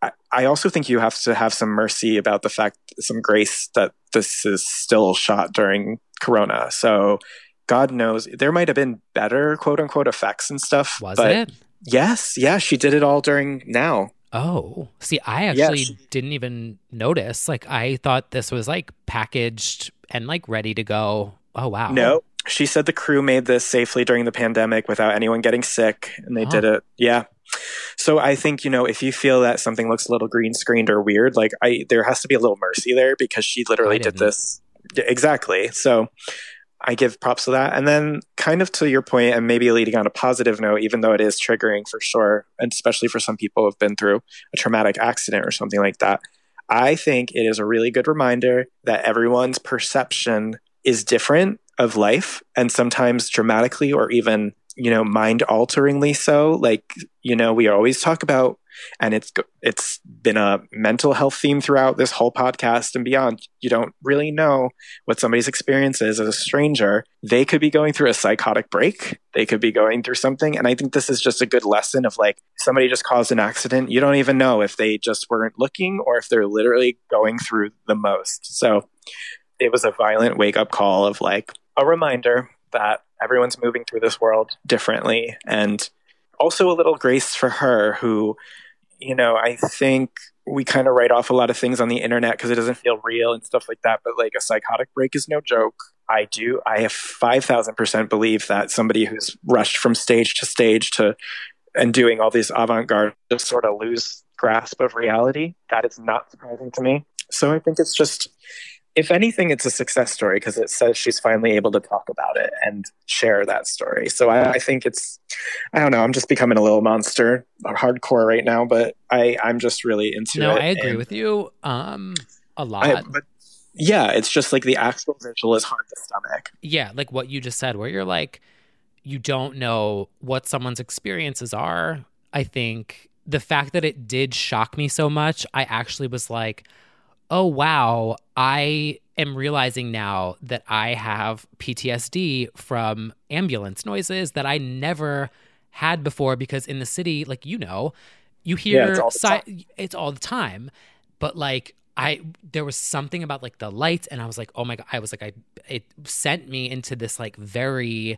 I also think you have to have some mercy about the fact, some grace that this is still shot during Corona. So God knows there might have been better quote unquote effects and stuff. Was it? Yes. Yeah. She did it all during now. Oh, see, I actually didn't even notice. Like I thought this was like packaged and like ready to go. Oh, wow. No, she said the crew made this safely during the pandemic without anyone getting sick. And they did it. Yeah. So I think, if you feel that something looks a little green screened or weird, like there has to be a little mercy there because she literally did this. Exactly. So I give props to that. And then kind of to your point and maybe leading on a positive note, even though it is triggering for sure, and especially for some people who have been through a traumatic accident or something like that, I think it is a really good reminder that everyone's perception is different of life and sometimes dramatically or even mind alteringly so. Like, we always talk about, and it's been a mental health theme throughout this whole podcast and beyond. You don't really know what somebody's experience is as a stranger. They could be going through a psychotic break. They could be going through something. And I think this is just a good lesson of like, somebody just caused an accident. You don't even know if they just weren't looking or if they're literally going through the most. So it was a violent wake up call of like a reminder that everyone's moving through this world differently. And also a little grace for her who, I think we kind of write off a lot of things on the internet because it doesn't feel real and stuff like that. But like a psychotic break is no joke. I have 5,000% believe that somebody who's rushed from stage to stage and doing all these avant-garde just sort of lose grasp of reality. That is not surprising to me. So I think it's just, if anything, it's a success story because it says she's finally able to talk about it and share that story. So I think I don't know, I'm just becoming a little monster hardcore right now, but I'm just really into it. No, I agree with you a lot. It's just like the actual visual is hard to stomach. Yeah, like what you just said, where you're like, you don't know what someone's experiences are. I think the fact that it did shock me so much, I actually was like, oh, wow, I am realizing now that I have PTSD from ambulance noises that I never had before, because in the city, like, you know, you hear it's all the time. But like there was something about like the lights, and I was like, oh my God, it sent me into this like very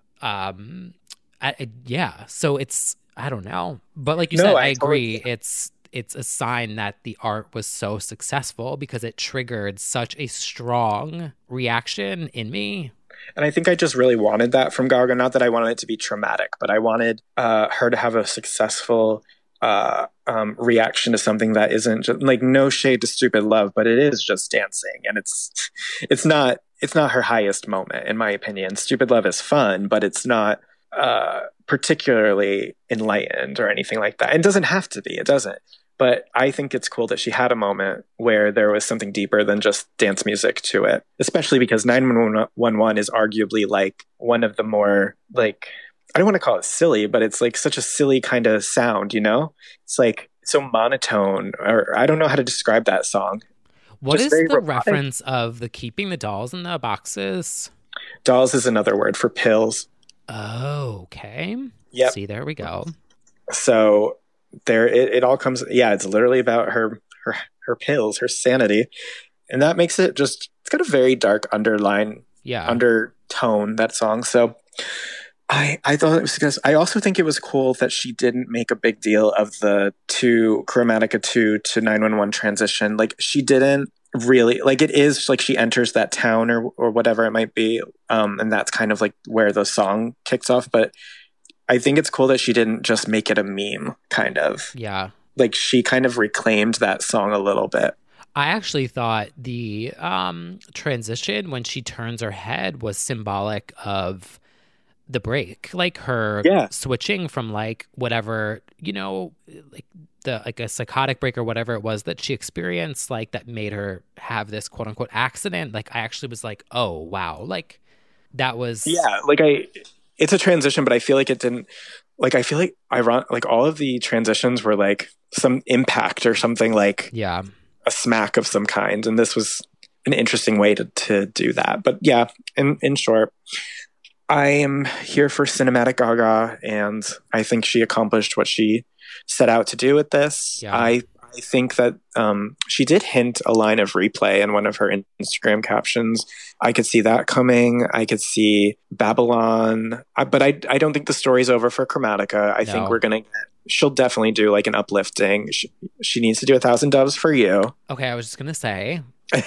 so it's, I don't know. But like you said, I agree. It's a sign that the art was so successful because it triggered such a strong reaction in me. And I think I just really wanted that from Gaga. Not that I wanted it to be traumatic, but I wanted her to have a successful reaction to something that isn't just, like, no shade to Stupid Love, but it is just dancing, and it's not her highest moment, in my opinion. Stupid Love is fun, but it's not particularly enlightened or anything like that. It doesn't have to be. It doesn't. But I think it's cool that she had a moment where there was something deeper than just dance music to it, especially because 911 is arguably like one of the more, like, I don't want to call it silly, but it's like such a silly kind of sound, you know? It's like so monotone, or I don't know how to describe that song. What is the reference of the keeping the dolls in the boxes? Dolls is another word for pills. Oh, okay. Yep. See, there we go. So there, it all comes. Yeah, it's literally about her pills, her sanity, and that makes it just. It's got a very dark undertone. That song. So I thought it was because I also think it was cool that she didn't make a big deal of the Chromatica 2 to 911 transition. Like, she didn't really, like, it is like she enters that town or whatever it might be, and that's kind of like where the song kicks off. But I think it's cool that she didn't just make it a meme, kind of. Yeah. Like, she kind of reclaimed that song a little bit. I actually thought the transition when she turns her head was symbolic of the break. Like, her switching from, like, whatever, you know, like a psychotic break or whatever it was that she experienced, like, that made her have this quote unquote accident. Like, I actually was like, oh, wow. Like, that was... Yeah, like, it's a transition, but I feel like it didn't, like, I feel like like all of the transitions were like some impact or something, like a smack of some kind. And this was an interesting way to do that. But yeah, in short, I am here for cinematic Gaga, and I think she accomplished what she set out to do with this. Yeah. I think that she did hint a line of Replay in one of her Instagram captions. I could see that coming. I could see Babylon. But I don't think the story's over for Chromatica. I think we're going to get... She'll definitely do, like, an uplifting. She needs to do 1,000 Doves for You. Okay, I was just going to say...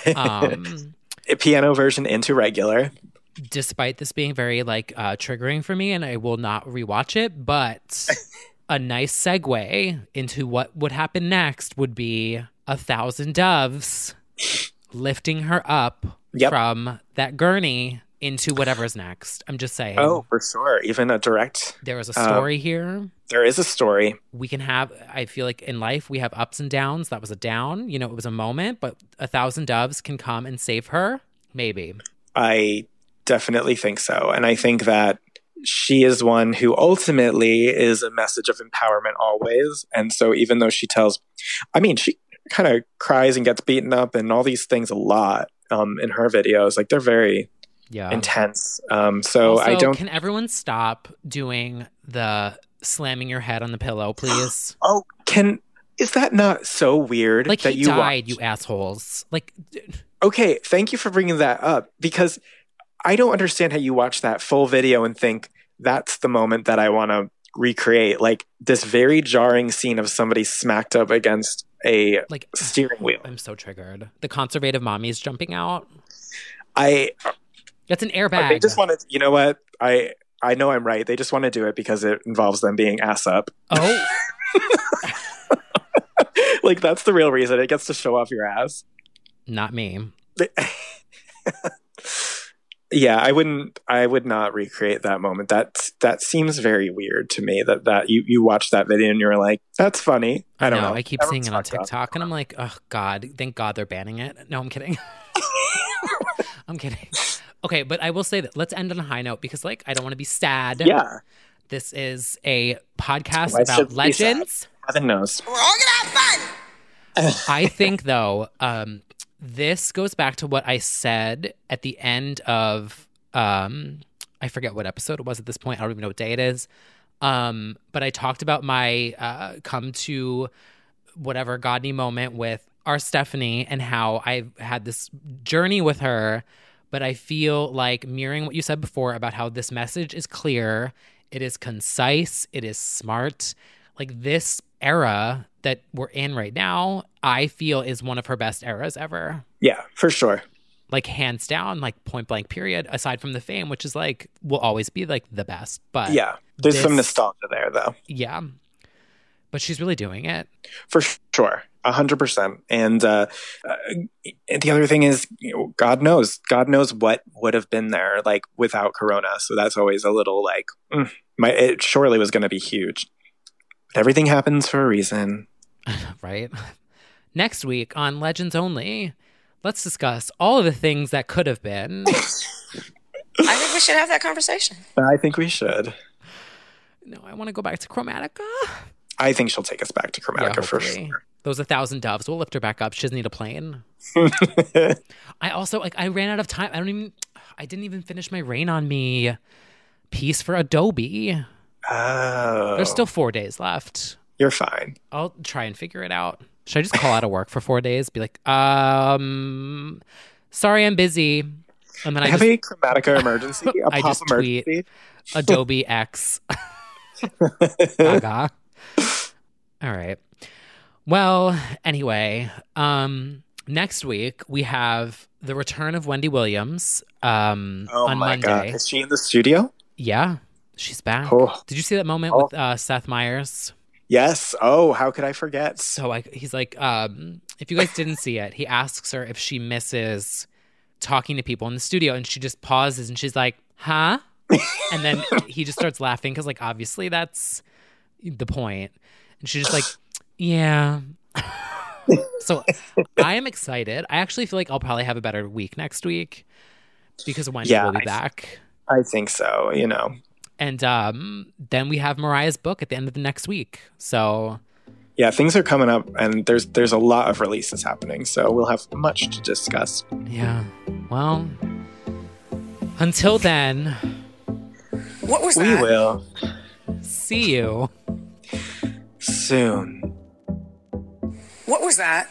a piano version into regular. Despite this being very, like, triggering for me, and I will not rewatch it, but... A nice segue into what would happen next would be 1,000 Doves lifting her up from that gurney into whatever's next. I'm just saying. Oh, for sure. Even a direct... There is a story here. There is a story. We can have... I feel like in life we have ups and downs. That was a down. You know, it was a moment, but 1,000 Doves can come and save her. Maybe. I definitely think so. And I think that she is one who ultimately is a message of empowerment always. And so even though she tells, I mean, she kind of cries and gets beaten up and all these things a lot in her videos. Like, they're very intense. So also, I don't... Can everyone stop doing the slamming your head on the pillow, please? Is that not so weird? Like, that he you died, you assholes. Like... Okay, thank you for bringing that up, because I don't understand how you watch that full video and think, that's the moment that I want to recreate. Like, this very jarring scene of somebody smacked up against a steering wheel. I'm so triggered. The conservative mommies jumping out. That's an airbag. They just want to, you know what? I know I'm right. They just want to do it because it involves them being ass up. Oh. Like, that's the real reason. It gets to show off your ass. Not me. Yeah, I would not recreate that moment. That seems very weird to me, that you watched that video and you were like, that's funny. I don't know. I keep seeing it on TikTok and I'm like, oh God, thank God they're banning it. No, I'm kidding. I'm kidding. Okay, but I will say that let's end on a high note, because, like, I don't want to be sad. Yeah. This is a podcast about legends. Heaven knows. We're all gonna have fun. I think, though, this goes back to what I said at the end of, I forget what episode it was at this point. I don't even know what day it is. But I talked about my come to whatever Godney moment with our Stephanie and how I've had this journey with her. But I feel like mirroring what you said before about how this message is clear, it is concise, it is smart. Like this era that we're in right now, I feel is one of her best eras ever. Yeah, for sure. Like hands down, like point blank period, aside from the fame, which is like, will always be like the best. But yeah, there's some nostalgia there though. Yeah. But she's really doing it. For sure. 100%. And the other thing is, God knows what would have been there like without Corona. So that's always a little like, it surely was going to be huge. But everything happens for a reason. Right. Next week on Legends Only, let's discuss all of the things that could have been. I think we should have that conversation. I think we should. No, I want to go back to Chromatica. I think she'll take us back to Chromatica for sure. Those 1,000 doves. We'll lift her back up. She doesn't need a plane. I also, I ran out of time. I didn't even finish my Rain on Me piece for Adobe. Oh. There's still 4 days left. You're fine. I'll try and figure it out. Should I just call out of work for 4 days? Be like, sorry, I'm busy. And then I have a Chromatica emergency. I just tweet Adobe X. Gaga. All right. Well, anyway, next week we have the return of Wendy Williams on Monday. God. Is she in the studio? Yeah, she's back. Oh. Did you see that moment with Seth Meyers? Yes. Oh, how could I forget? So he's like, if you guys didn't see it, he asks her if she misses talking to people in the studio, and she just pauses and she's like, huh? And then he just starts laughing because, like, obviously that's the point. And she's just like, yeah. So I am excited. I actually feel like I'll probably have a better week next week because Wendy will be back. I think so, And then we have Mariah's book at the end of the next week. So yeah, things are coming up and there's a lot of releases happening. So we'll have much to discuss. Yeah. Well, until then, what was that? We will see you soon. What was that?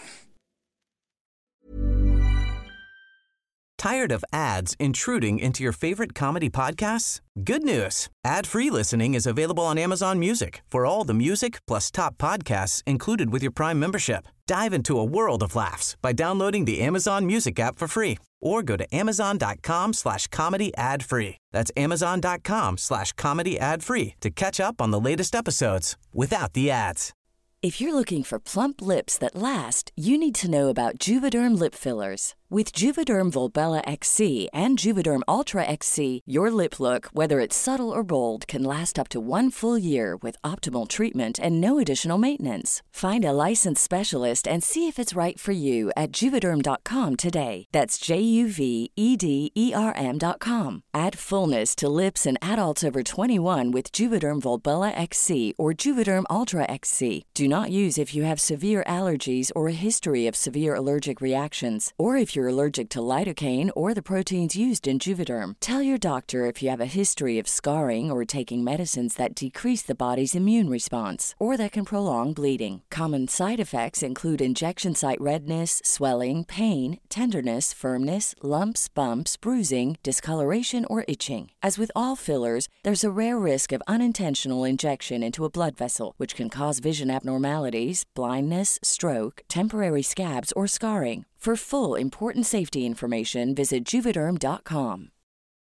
Tired of ads intruding into your favorite comedy podcasts? Good news. Ad-free listening is available on Amazon Music for all the music plus top podcasts included with your Prime membership. Dive into a world of laughs by downloading the Amazon Music app for free or go to amazon.com/comedy ad-free. That's amazon.com/comedy ad-free to catch up on the latest episodes without the ads. If you're looking for plump lips that last, you need to know about Juvederm lip fillers. With Juvederm Volbella XC and Juvederm Ultra XC, your lip look, whether it's subtle or bold, can last up to 1 full year with optimal treatment and no additional maintenance. Find a licensed specialist and see if it's right for you at Juvederm.com today. That's JUVEDERM.com. Add fullness to lips in adults over 21 with Juvederm Volbella XC or Juvederm Ultra XC. Do not use if you have severe allergies or a history of severe allergic reactions, or if you're allergic to lidocaine or the proteins used in Juvederm. Tell your doctor if you have a history of scarring or taking medicines that decrease the body's immune response or that can prolong bleeding. Common side effects include injection site redness, swelling, pain, tenderness, firmness, lumps, bumps, bruising, discoloration, or itching. As with all fillers, there's a rare risk of unintentional injection into a blood vessel, which can cause vision abnormalities, blindness, stroke, temporary scabs, or scarring. For full, important safety information, visit Juvederm.com.